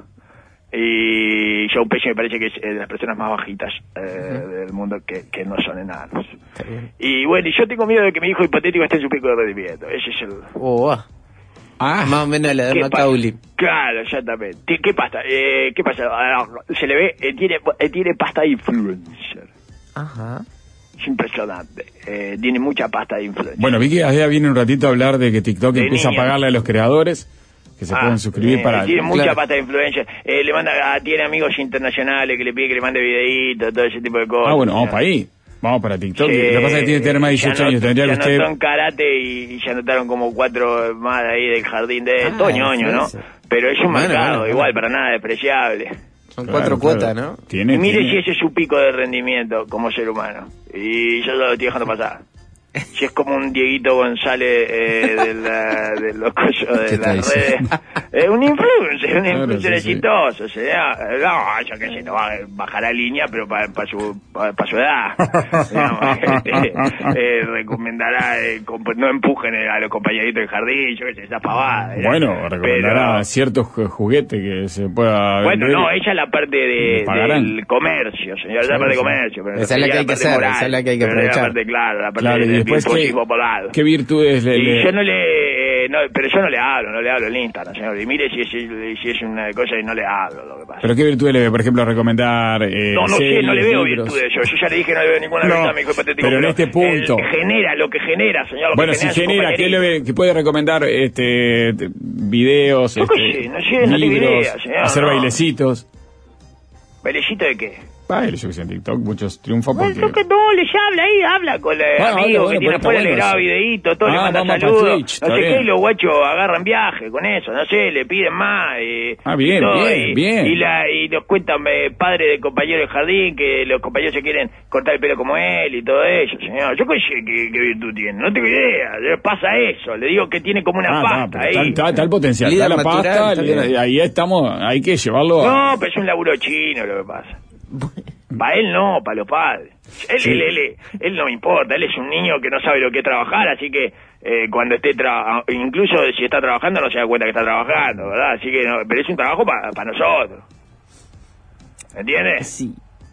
[SPEAKER 3] Y Joe Pesci me parece que es eh, de las personas más bajitas eh, del mundo que, que no son enanos. Y bueno, y yo tengo miedo de que mi hijo hipotético esté en su pico de rendimiento. Ese es el...
[SPEAKER 4] Oh, ah.
[SPEAKER 2] Ah,
[SPEAKER 4] Más o menos la de
[SPEAKER 3] ¿Qué
[SPEAKER 4] Macaulay.
[SPEAKER 3] pasa? Claro, exactamente. ¿Qué, qué pasa? Eh, ¿Qué pasa? Ah, se le ve, eh, tiene, eh, tiene pasta de influencer.
[SPEAKER 4] Ajá.
[SPEAKER 3] Es impresionante. Eh, tiene mucha pasta de influencer.
[SPEAKER 2] bueno, vi que allá viene un ratito a hablar de que TikTok
[SPEAKER 3] De
[SPEAKER 2] empieza
[SPEAKER 3] niños.
[SPEAKER 2] a pagarle a los creadores que se
[SPEAKER 3] Ah,
[SPEAKER 2] pueden suscribir
[SPEAKER 3] eh,
[SPEAKER 2] para...
[SPEAKER 3] Tiene mucha
[SPEAKER 4] Claro.
[SPEAKER 3] pasta de influencia. Eh, le manda, ah, tiene amigos internacionales que le piden que le mande videitos, todo ese tipo de cosas.
[SPEAKER 2] Ah, bueno, vamos para ahí. Vamos para TikTok.
[SPEAKER 3] Sí,
[SPEAKER 2] Lo que pasa es que tiene que tener más de
[SPEAKER 3] ya
[SPEAKER 2] dieciocho
[SPEAKER 3] no-
[SPEAKER 2] años. Tendría que
[SPEAKER 3] ya
[SPEAKER 2] usted...
[SPEAKER 3] anotó en karate y ya anotaron como cuatro más de ahí del jardín de
[SPEAKER 4] Ah,
[SPEAKER 3] todo ñoño, ¿no?
[SPEAKER 4] influencer.
[SPEAKER 3] Pero es un
[SPEAKER 4] Bueno,
[SPEAKER 3] mercado,
[SPEAKER 4] bueno,
[SPEAKER 3] igual,
[SPEAKER 4] bueno.
[SPEAKER 3] para nada despreciable.
[SPEAKER 4] Son
[SPEAKER 2] Claro,
[SPEAKER 4] cuatro
[SPEAKER 2] claro.
[SPEAKER 4] cuotas, ¿no?
[SPEAKER 2] Tiene,
[SPEAKER 3] Y mire
[SPEAKER 2] tiene-
[SPEAKER 3] si ese es su pico de rendimiento como ser humano. Y yo lo estoy dejando pasar. Si es como un Dieguito González eh, de, la, de los cosos de
[SPEAKER 4] ¿Qué
[SPEAKER 3] las
[SPEAKER 4] te dice?
[SPEAKER 3] redes. Es un influencer, un
[SPEAKER 2] Claro,
[SPEAKER 3] influencer
[SPEAKER 2] sí, sí.
[SPEAKER 3] exitoso. O sea, no, yo qué sé, no va a bajar la línea, pero para su, pa, pa su edad. Digamos, este, eh, recomendará, eh, comp- no empujen a los compañeritos del jardín, yo qué sé, esa pavada. ¿verdad?
[SPEAKER 2] Bueno, recomendará
[SPEAKER 3] Pero-
[SPEAKER 2] ciertos ju- juguetes que se pueda
[SPEAKER 3] bueno,
[SPEAKER 2] vender.
[SPEAKER 3] no, ella es la parte de,
[SPEAKER 2] Pagarán.
[SPEAKER 3] del comercio, señor, esa es la parte de comercio. Pero
[SPEAKER 4] Esa es la
[SPEAKER 3] sería
[SPEAKER 4] que hay que
[SPEAKER 3] parte
[SPEAKER 4] hacer,
[SPEAKER 3] moral,
[SPEAKER 4] esa es la que hay que
[SPEAKER 3] pero
[SPEAKER 4] aprovechar.
[SPEAKER 3] La parte, claro, la parte
[SPEAKER 2] Claro, y
[SPEAKER 3] del
[SPEAKER 2] después, ¿qué,
[SPEAKER 3] impulsivo polado.
[SPEAKER 2] qué virtudes le...
[SPEAKER 3] Y
[SPEAKER 2] le-
[SPEAKER 3] yo no le... eh, no, pero yo no le hablo, no le hablo en Instagram, señor. Y mire si es, si es una cosa y no le hablo, lo que pasa.
[SPEAKER 2] ¿Pero qué virtudes le ve? Por ejemplo, recomendar... Eh,
[SPEAKER 3] No, no sé, no le
[SPEAKER 2] series,
[SPEAKER 3] veo
[SPEAKER 2] libros.
[SPEAKER 3] virtudes yo. Yo ya le dije que no le veo ninguna
[SPEAKER 2] No,
[SPEAKER 3] virtud a mi hijo hipotético.
[SPEAKER 2] pero en este punto-
[SPEAKER 3] él genera lo que genera, señor. Lo
[SPEAKER 2] Bueno,
[SPEAKER 3] que
[SPEAKER 2] si
[SPEAKER 3] genera su
[SPEAKER 2] genera, ¿qué le
[SPEAKER 3] compañerito.
[SPEAKER 2] ve? ¿Qué puede recomendar? Este, t- videos,
[SPEAKER 3] No
[SPEAKER 2] este,
[SPEAKER 3] sé, no sé, no tengo
[SPEAKER 2] libros,
[SPEAKER 3] idea, señor,
[SPEAKER 2] hacer
[SPEAKER 3] no.
[SPEAKER 2] bailecitos.
[SPEAKER 3] ¿Bailecito de qué?
[SPEAKER 2] Baile, yo que sé, en TikTok muchos triunfan porque...
[SPEAKER 3] Bueno, que no, les habla ahí, habla con el
[SPEAKER 2] Bueno,
[SPEAKER 3] amigo
[SPEAKER 2] habla,
[SPEAKER 3] que
[SPEAKER 2] bueno,
[SPEAKER 3] tiene
[SPEAKER 2] pero
[SPEAKER 3] afuera,
[SPEAKER 2] está
[SPEAKER 3] le graba
[SPEAKER 2] bueno eso.
[SPEAKER 3] videitos, todo le
[SPEAKER 2] Ah,
[SPEAKER 3] manda
[SPEAKER 2] vamos para
[SPEAKER 3] saludos,
[SPEAKER 2] Twitch,
[SPEAKER 3] no
[SPEAKER 2] está
[SPEAKER 3] sé qué,
[SPEAKER 2] bien.
[SPEAKER 3] y los guachos agarran viaje con eso, no sé, le piden más. Y,
[SPEAKER 2] Ah, bien,
[SPEAKER 3] y todo,
[SPEAKER 2] bien,
[SPEAKER 3] y,
[SPEAKER 2] bien.
[SPEAKER 3] Y, la, y nos cuentan eh, padres de compañeros del jardín que los compañeros se quieren cortar el pelo como él y todo eso, señor. Yo qué sé qué, qué virtud tiene, no tengo idea, le pasa eso, le digo que tiene como una
[SPEAKER 2] Ah,
[SPEAKER 3] pasta
[SPEAKER 2] está,
[SPEAKER 3] ahí.
[SPEAKER 2] está, está el potencial,
[SPEAKER 4] Líder
[SPEAKER 2] está la
[SPEAKER 4] natural,
[SPEAKER 2] pasta,
[SPEAKER 4] está
[SPEAKER 2] le-
[SPEAKER 4] bien.
[SPEAKER 2] ahí estamos, hay que llevarlo a...
[SPEAKER 3] No, pero es un laburo chino lo que pasa. Para él no, para los padres. Él,
[SPEAKER 2] Sí.
[SPEAKER 3] él, él, él, él no me importa, él es un niño que no sabe lo que es trabajar, así que eh, cuando esté, tra incluso si está trabajando no se da cuenta que está trabajando, ¿verdad? Así que, no, pero es un trabajo para pa nosotros. ¿Me entiendes?
[SPEAKER 4] Sí.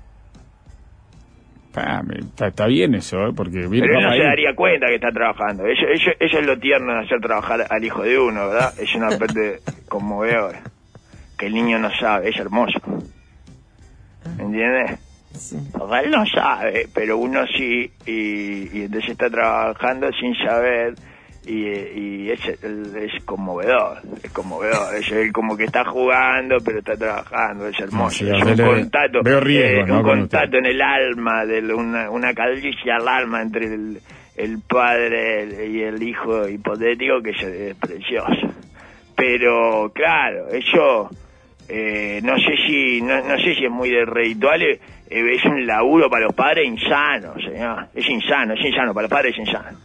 [SPEAKER 2] Ah, me- está, está bien eso, ¿eh? Porque viene
[SPEAKER 3] Pero él no
[SPEAKER 2] papá
[SPEAKER 3] se
[SPEAKER 2] ahí.
[SPEAKER 3] daría cuenta que está trabajando. Eso, eso, eso es lo tierno de hacer trabajar al hijo de uno, ¿verdad? Es una parte conmovedora. Que el niño no sabe, es hermoso. ¿Me entiendes?
[SPEAKER 4] Sí.
[SPEAKER 3] Porque él no sabe, pero uno sí, y, y entonces está trabajando sin saber, y, y es, es conmovedor, es conmovedor. Es él como que está jugando, pero está trabajando, es hermoso.
[SPEAKER 2] Sí,
[SPEAKER 3] es
[SPEAKER 2] a
[SPEAKER 3] un
[SPEAKER 2] usted le-
[SPEAKER 3] contacto,
[SPEAKER 2] veo riesgos,
[SPEAKER 3] eh,
[SPEAKER 2] ¿no?
[SPEAKER 3] un
[SPEAKER 2] con
[SPEAKER 3] contacto
[SPEAKER 2] usted.
[SPEAKER 3] en el alma, de una, una caricia al alma entre el, el padre y el hijo hipotético, que es, es precioso. Pero claro, eso eh, no sé si no, no sé si es muy de redituable, eh, es un laburo para los padres insano, señor. Es insano, es insano, para los padres es insano.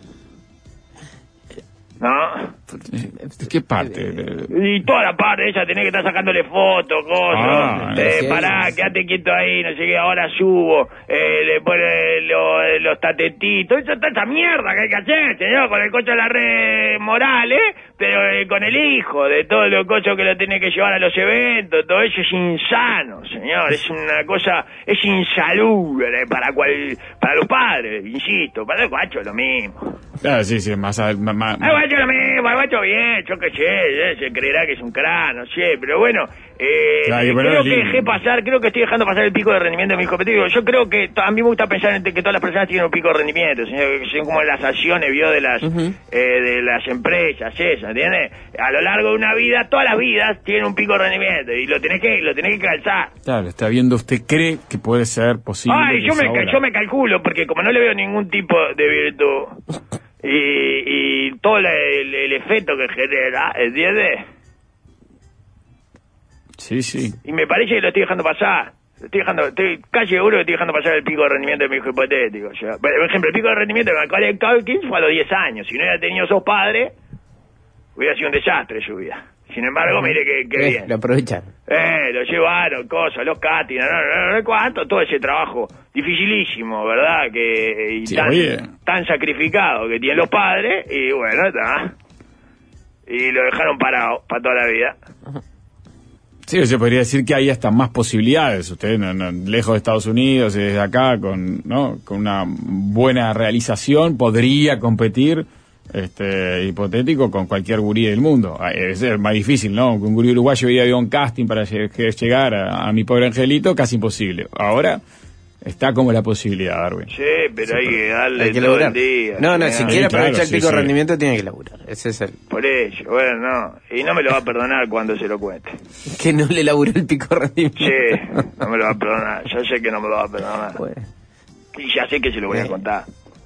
[SPEAKER 3] ¿No?
[SPEAKER 2] ¿De qué parte?
[SPEAKER 3] Y toda la parte esa, tenés que estar sacándole fotos, cosas.
[SPEAKER 2] Ah,
[SPEAKER 3] eh,
[SPEAKER 4] sí,
[SPEAKER 3] pará,
[SPEAKER 4] sí.
[SPEAKER 3] quédate quieto ahí, no sé qué, ahora subo. Eh, le pone lo- los tatetitos. Eso está esa mierda que hay que hacer, señor, con el coche de la red Morales, pero eh, con el hijo, de todos los cochos que lo tenés que llevar a los eventos, todo eso es insano, señor. Es una cosa, es insalubre para cual, para los padres, insisto, para el guacho lo mismo.
[SPEAKER 2] Ah, sí, sí, más... al- más, más-
[SPEAKER 3] El guacho lo mismo, el guacho bien, yo qué sé, eh, se creerá que es un cráneo, no sé, pero bueno, eh,
[SPEAKER 2] Claro, hay que
[SPEAKER 3] creo
[SPEAKER 2] ponerlo
[SPEAKER 3] que
[SPEAKER 2] lindo.
[SPEAKER 3] dejé pasar, creo que estoy dejando pasar el pico de rendimiento de mi competitivo. Yo creo que to- a mí me gusta pensar en que todas las personas tienen un pico de rendimiento, señor, que son como las acciones, vio, de las
[SPEAKER 4] Ujú.
[SPEAKER 3] eh, de las empresas, eso, ¿entiendes? A lo largo de una vida, todas las vidas tienen un pico de rendimiento y lo tenés que lo tenés que calzar.
[SPEAKER 2] Claro, está viendo, usted cree que puede ser posible.
[SPEAKER 3] Ay,
[SPEAKER 2] que
[SPEAKER 3] yo
[SPEAKER 2] es
[SPEAKER 3] me,
[SPEAKER 2] ahora.
[SPEAKER 3] yo me calculo, porque como no le veo ningún tipo de virtud y, y todo el, el- el efecto que genera, ¿entiendes?
[SPEAKER 2] Sí, sí.
[SPEAKER 3] Y me parece que lo estoy dejando pasar. Lo Estoy dejando, estoy casi seguro que estoy dejando pasar el pico de rendimiento de mi hijo hipotético. O sea, por ejemplo, el pico de rendimiento de Macaulay Culkin fue a los diez años. Si no hubiera tenido esos padres, hubiera sido un desastre su vida. Sin embargo, mire que, que
[SPEAKER 4] Eh,
[SPEAKER 3] bien.
[SPEAKER 4] Lo aprovecharon.
[SPEAKER 3] Eh, lo llevaron, cosas, los castings, no, no, no, no, cuánto, todo ese trabajo dificilísimo, ¿verdad? Que y
[SPEAKER 2] Sí,
[SPEAKER 3] tan,
[SPEAKER 2] oye.
[SPEAKER 3] tan sacrificado que tienen los padres, y bueno, está. Y lo dejaron parado para toda la vida.
[SPEAKER 2] Sí, se podría decir que hay hasta más posibilidades. Usted, no, no, lejos de Estados Unidos, desde acá, con, ¿no? con una buena realización, podría competir, este, hipotético, con cualquier gurí del mundo. Ah, debe ser más difícil, ¿no? Que un gurí uruguayo hubiera ido a un casting para lle- que llegar a, a Mi Pobre Angelito, casi imposible. Ahora está como la posibilidad, Darwin.
[SPEAKER 3] Sí, pero hay que darle
[SPEAKER 4] Hay que
[SPEAKER 3] todo
[SPEAKER 4] laburar.
[SPEAKER 3] el día.
[SPEAKER 4] No, no,
[SPEAKER 3] señor.
[SPEAKER 4] si
[SPEAKER 2] Sí,
[SPEAKER 4] quiere
[SPEAKER 2] claro,
[SPEAKER 4] aprovechar
[SPEAKER 2] sí,
[SPEAKER 4] el pico de
[SPEAKER 2] sí.
[SPEAKER 4] rendimiento, tiene que laburar. Ese es el.
[SPEAKER 3] Por ello, bueno, no. Y no me lo va a perdonar cuando se lo cuente.
[SPEAKER 4] Que no le laburó el pico de rendimiento.
[SPEAKER 3] Sí, no me lo va a perdonar. Yo sé que no me lo va a perdonar.
[SPEAKER 4] Bueno.
[SPEAKER 3] Y ya sé que se lo voy a
[SPEAKER 4] Bien.
[SPEAKER 3] contar.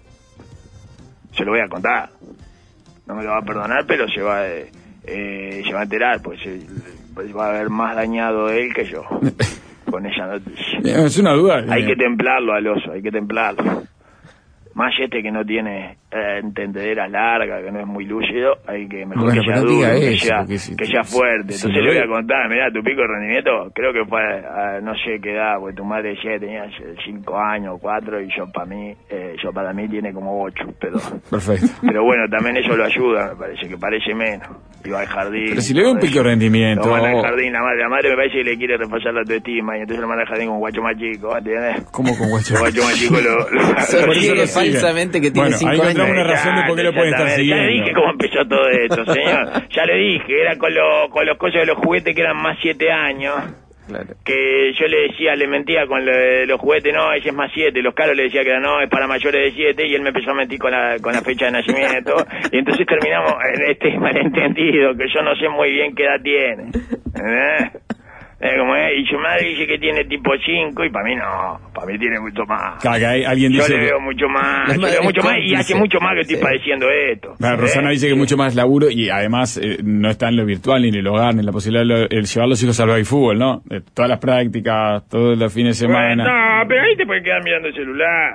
[SPEAKER 3] Se lo voy a contar. No me lo va a perdonar, pero se va, eh, eh, se va a enterar, pues, eh, pues va a haber más dañado él que yo con esa noticia.
[SPEAKER 2] Eh, Es una duda.
[SPEAKER 3] Hay
[SPEAKER 2] eh,
[SPEAKER 3] que templarlo al oso, hay que templarlo. Más este que no tiene eh, entendederas largas, que no es muy lúcido, hay que mejor
[SPEAKER 2] Bueno,
[SPEAKER 3] que sea
[SPEAKER 2] pero no
[SPEAKER 3] duro,
[SPEAKER 2] diga
[SPEAKER 3] que
[SPEAKER 2] eso,
[SPEAKER 3] sea,
[SPEAKER 2] porque si-
[SPEAKER 3] que sea fuerte.
[SPEAKER 2] si
[SPEAKER 3] Entonces
[SPEAKER 2] lo
[SPEAKER 3] le voy
[SPEAKER 2] ve-
[SPEAKER 3] a contar, mirá, tu pico de rendimiento, creo que fue a no sé qué edad, porque tu madre decía que tenía cinco años, cuatro, y yo para mí, eh, yo para mí tiene como ocho, pero...
[SPEAKER 2] Perfecto.
[SPEAKER 3] Pero bueno, también eso lo ayuda, me parece, que parece menos. Iba al jardín.
[SPEAKER 2] Pero si le veo un
[SPEAKER 3] todo
[SPEAKER 2] pico de
[SPEAKER 3] eso.
[SPEAKER 2] rendimiento.
[SPEAKER 3] Lo manda al jardín, la madre, la madre me parece que le quiere refallar la autoestima, y entonces lo manda al jardín con un guacho más chico, ¿entiendes?
[SPEAKER 2] ¿Cómo con guacho?
[SPEAKER 3] El guacho más chico lo... lo-
[SPEAKER 4] Se
[SPEAKER 2] Por eso
[SPEAKER 4] ríe
[SPEAKER 2] lo sigue.
[SPEAKER 4] falsamente que tiene
[SPEAKER 2] Bueno,
[SPEAKER 4] cinco
[SPEAKER 2] ahí encontramos
[SPEAKER 4] años.
[SPEAKER 2] una razón de por qué lo pueden estar
[SPEAKER 3] Exactamente. Ya le
[SPEAKER 2] siguiendo.
[SPEAKER 3] dije cómo empezó todo esto, señor. Ya le dije, era con, lo, con los cosas de los juguetes que eran más siete años.
[SPEAKER 4] Claro.
[SPEAKER 3] Que yo le decía, le mentía con lo de los juguetes, no, ese es más siete. Los caros le decía que era, no, es para mayores de siete. Y él me empezó a mentir con la, con la fecha de nacimiento. Y entonces terminamos en este malentendido, que yo no sé muy bien qué edad tiene. ¿Eh? Eh, como es, y su madre dice que tiene tipo cinco, y para mí no, para mí tiene mucho más.
[SPEAKER 2] Claro, que hay- alguien
[SPEAKER 3] Yo
[SPEAKER 2] dice
[SPEAKER 3] le
[SPEAKER 2] que-
[SPEAKER 3] veo mucho más,
[SPEAKER 4] La
[SPEAKER 3] yo le
[SPEAKER 4] madre
[SPEAKER 3] veo mucho
[SPEAKER 4] es
[SPEAKER 3] más, y
[SPEAKER 4] cómplice.
[SPEAKER 3] hace mucho más que estoy
[SPEAKER 4] Sí.
[SPEAKER 3] padeciendo esto.
[SPEAKER 2] Claro,
[SPEAKER 3] ¿Eh?
[SPEAKER 2] Rosana dice que mucho más laburo y además eh, no está en lo virtual ni en el hogar, ni en la posibilidad de lo- el llevar a los hijos al baby fútbol, ¿no? De todas las prácticas, todos los fines de semana.
[SPEAKER 3] Bueno, no, pero ahí te puedes quedar mirando el celular.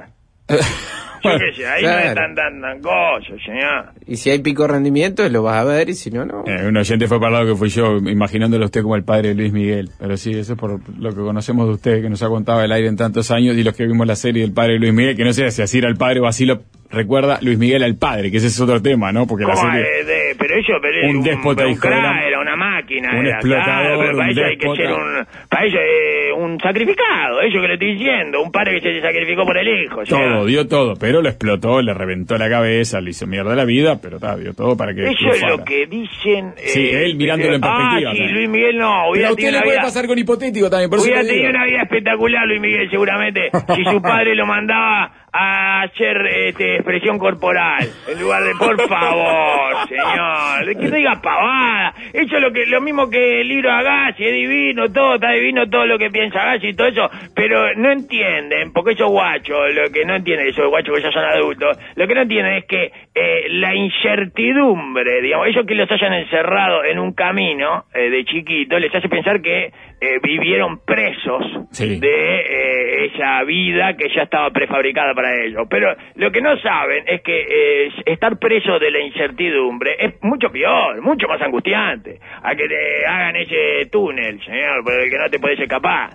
[SPEAKER 3] Yo qué sé, ahí
[SPEAKER 4] Claro.
[SPEAKER 3] no es tan, tan, tan cosa, señor.
[SPEAKER 4] Y si hay pico de rendimiento, lo vas a ver, y si no, no.
[SPEAKER 2] Eh, un oyente fue para el lado que fui yo, imaginándolo usted como el padre de Luis Miguel. Pero sí, eso es por lo que conocemos de usted, que nos ha contado el aire en tantos años, y los que vimos la serie del padre de Luis Miguel, que no sé si así era el padre o así lo recuerda Luis Miguel al padre, que ese es otro tema, ¿no? Porque la
[SPEAKER 3] ¿Cómo
[SPEAKER 2] serie...
[SPEAKER 3] es de- pero eso, pero
[SPEAKER 2] Un
[SPEAKER 3] un,
[SPEAKER 2] déspota,
[SPEAKER 3] un
[SPEAKER 2] hijo de
[SPEAKER 3] crack,
[SPEAKER 2] la-
[SPEAKER 3] era una máquina,
[SPEAKER 2] un
[SPEAKER 3] era,
[SPEAKER 2] explotador,
[SPEAKER 3] claro, pero para
[SPEAKER 2] un
[SPEAKER 3] eso hay que
[SPEAKER 2] déspota.
[SPEAKER 3] ser un, para eso eh, un sacrificado, eso que le estoy diciendo, un padre que se sacrificó por el hijo, señor.
[SPEAKER 2] Todo, dio todo, pero lo explotó, le reventó la cabeza, le hizo mierda la vida, pero ta, dio todo para que
[SPEAKER 3] Eso es
[SPEAKER 2] triunfara.
[SPEAKER 3] lo que dicen.
[SPEAKER 2] Sí,
[SPEAKER 3] eh,
[SPEAKER 2] él mirándolo en
[SPEAKER 3] ah,
[SPEAKER 2] perspectiva,
[SPEAKER 3] sí,
[SPEAKER 2] también.
[SPEAKER 3] Luis Miguel no,
[SPEAKER 2] Pero
[SPEAKER 3] hubiera
[SPEAKER 2] a usted
[SPEAKER 3] tenido
[SPEAKER 2] le
[SPEAKER 3] una
[SPEAKER 2] puede
[SPEAKER 3] vida,
[SPEAKER 2] pasar con hipotético también, por eso
[SPEAKER 3] hubiera
[SPEAKER 2] le
[SPEAKER 3] tenido
[SPEAKER 2] digo.
[SPEAKER 3] una vida espectacular Luis Miguel, seguramente, si su padre lo mandaba a hacer este, expresión corporal, en lugar de, por favor, señor, que no diga pavada. Eso es lo que lo mismo que el libro de Agassi, es divino, todo, está divino todo lo que piensa Agassi y todo eso, pero no entienden, porque esos guachos, lo que no entienden, esos guachos que ya son adultos, lo que no entienden es que eh, la incertidumbre, digamos, ellos que los hayan encerrado en un camino eh, de chiquito, les hace pensar que eh, vivieron presos
[SPEAKER 2] Sí.
[SPEAKER 3] de eh, esa vida que ya estaba prefabricada para ellos. Pero lo que no saben es que eh, estar preso de la incertidumbre es mucho peor, mucho más angustiante, a que te hagan ese túnel, señor, por el que no te podés escapar.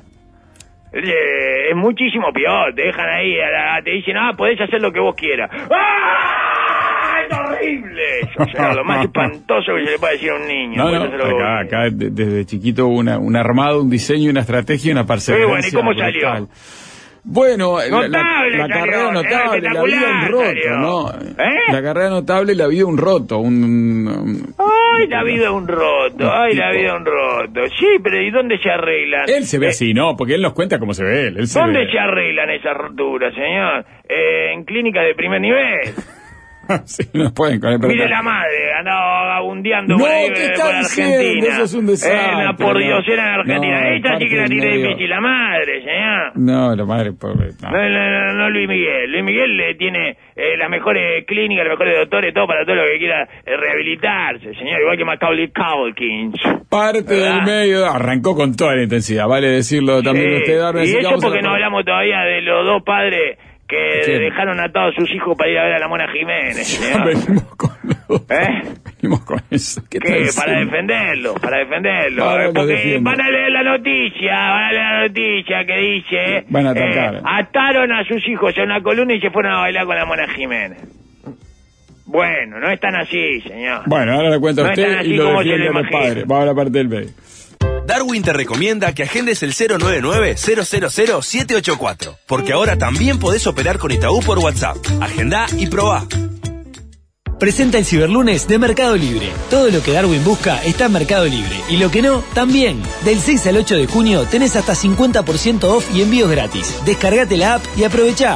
[SPEAKER 3] Eh, es muchísimo peor, te dejan ahí, a la- te dicen, ah, podés hacer lo que vos quieras. ¡Ah! ¡Es horrible! Eso, o sea, lo más espantoso que se le puede decir a un niño.
[SPEAKER 2] No,
[SPEAKER 3] podés
[SPEAKER 2] no,
[SPEAKER 3] hacer lo que vos
[SPEAKER 2] acá,
[SPEAKER 3] quieras.
[SPEAKER 2] acá de- desde chiquito hubo una, un armado, un diseño, una estrategia, una perseverancia.
[SPEAKER 3] bueno, ¿y cómo salió?
[SPEAKER 2] brutal. Bueno, la-
[SPEAKER 3] Notable
[SPEAKER 2] la, la
[SPEAKER 3] salió,
[SPEAKER 2] carrera
[SPEAKER 3] era
[SPEAKER 2] notable, la vida un
[SPEAKER 3] espectacular
[SPEAKER 2] roto,
[SPEAKER 3] salió.
[SPEAKER 2] ¿no?
[SPEAKER 3] ¿Eh?
[SPEAKER 2] La carrera notable, la vida un roto, un... un-
[SPEAKER 3] Ay, la vida es un roto, ay, la
[SPEAKER 2] tipo-
[SPEAKER 3] vida es un roto. Sí, pero ¿y dónde se arreglan?
[SPEAKER 2] Él se ve
[SPEAKER 3] Eh,
[SPEAKER 2] así, ¿no? Porque él nos cuenta cómo se ve él. él se
[SPEAKER 3] ¿Dónde
[SPEAKER 2] ve.
[SPEAKER 3] se arreglan esas roturas, señor? Eh, en clínicas de primer nivel.
[SPEAKER 2] Sí, no pueden con el
[SPEAKER 3] Mire la madre, andaba vagabundeando
[SPEAKER 2] No,
[SPEAKER 3] por ahí
[SPEAKER 2] ¿qué
[SPEAKER 3] eh,
[SPEAKER 2] está
[SPEAKER 3] por
[SPEAKER 2] diciendo?
[SPEAKER 3] Argentina.
[SPEAKER 2] Eso es un desastre,
[SPEAKER 3] Eh, la pordiosera en
[SPEAKER 2] no.
[SPEAKER 3] Argentina.
[SPEAKER 2] No,
[SPEAKER 3] Esta sí que la
[SPEAKER 2] parte
[SPEAKER 3] tiene
[SPEAKER 2] medio-
[SPEAKER 3] difícil, la madre, señor.
[SPEAKER 2] No, la madre pobre. No.
[SPEAKER 3] No, no, no, no Luis Miguel. Luis Miguel le tiene eh, las mejores clínicas, los mejores doctores, todo para todo lo que quiera eh, rehabilitarse, señor. Igual que Macaulay Culkin.
[SPEAKER 2] Parte
[SPEAKER 3] ¿Verdad?
[SPEAKER 2] del medio arrancó con toda la intensidad, vale decirlo también
[SPEAKER 3] Sí,
[SPEAKER 2] usted, Darwin,
[SPEAKER 3] y
[SPEAKER 2] así que
[SPEAKER 3] eso
[SPEAKER 2] vamos a
[SPEAKER 3] porque
[SPEAKER 2] la-
[SPEAKER 3] no hablamos todavía de los dos padres que
[SPEAKER 2] ¿Quién?
[SPEAKER 3] dejaron atados a sus hijos para ir a ver a la Mona Jiménez, señor.
[SPEAKER 2] Venimos con los-
[SPEAKER 3] ¿Eh?
[SPEAKER 2] Venimos con eso. ¿Qué
[SPEAKER 3] ¿Qué?
[SPEAKER 2] está
[SPEAKER 3] Para
[SPEAKER 2] diciendo?
[SPEAKER 3] defenderlo, para defenderlo.
[SPEAKER 2] Ahora
[SPEAKER 3] eh,
[SPEAKER 2] lo
[SPEAKER 3] porque
[SPEAKER 2] defiendo.
[SPEAKER 3] van a leer la noticia, van a leer la noticia que dice...
[SPEAKER 2] Van a atacar.
[SPEAKER 3] eh, ataron a sus hijos a una columna y se fueron a bailar con la Mona Jiménez. Bueno, no es tan así, señor.
[SPEAKER 2] Bueno, ahora le cuento a
[SPEAKER 3] No
[SPEAKER 2] usted
[SPEAKER 3] están así
[SPEAKER 2] y lo
[SPEAKER 3] como se
[SPEAKER 2] defiende
[SPEAKER 3] lo
[SPEAKER 2] a los
[SPEAKER 3] imagina.
[SPEAKER 2] padres. Vamos a la parte del medio.
[SPEAKER 1] Darwin te recomienda que agendes el cero nueve nueve, cero cero cero, siete ocho cuatro, porque ahora también podés operar con Itaú por WhatsApp. Agendá y probá.
[SPEAKER 5] Presenta el Ciberlunes de Mercado Libre. Todo lo que Darwin busca está en Mercado Libre. Y lo que no, también. Del seis al ocho de junio tenés hasta cincuenta por ciento off y envíos gratis. Descargate la app y aprovechá.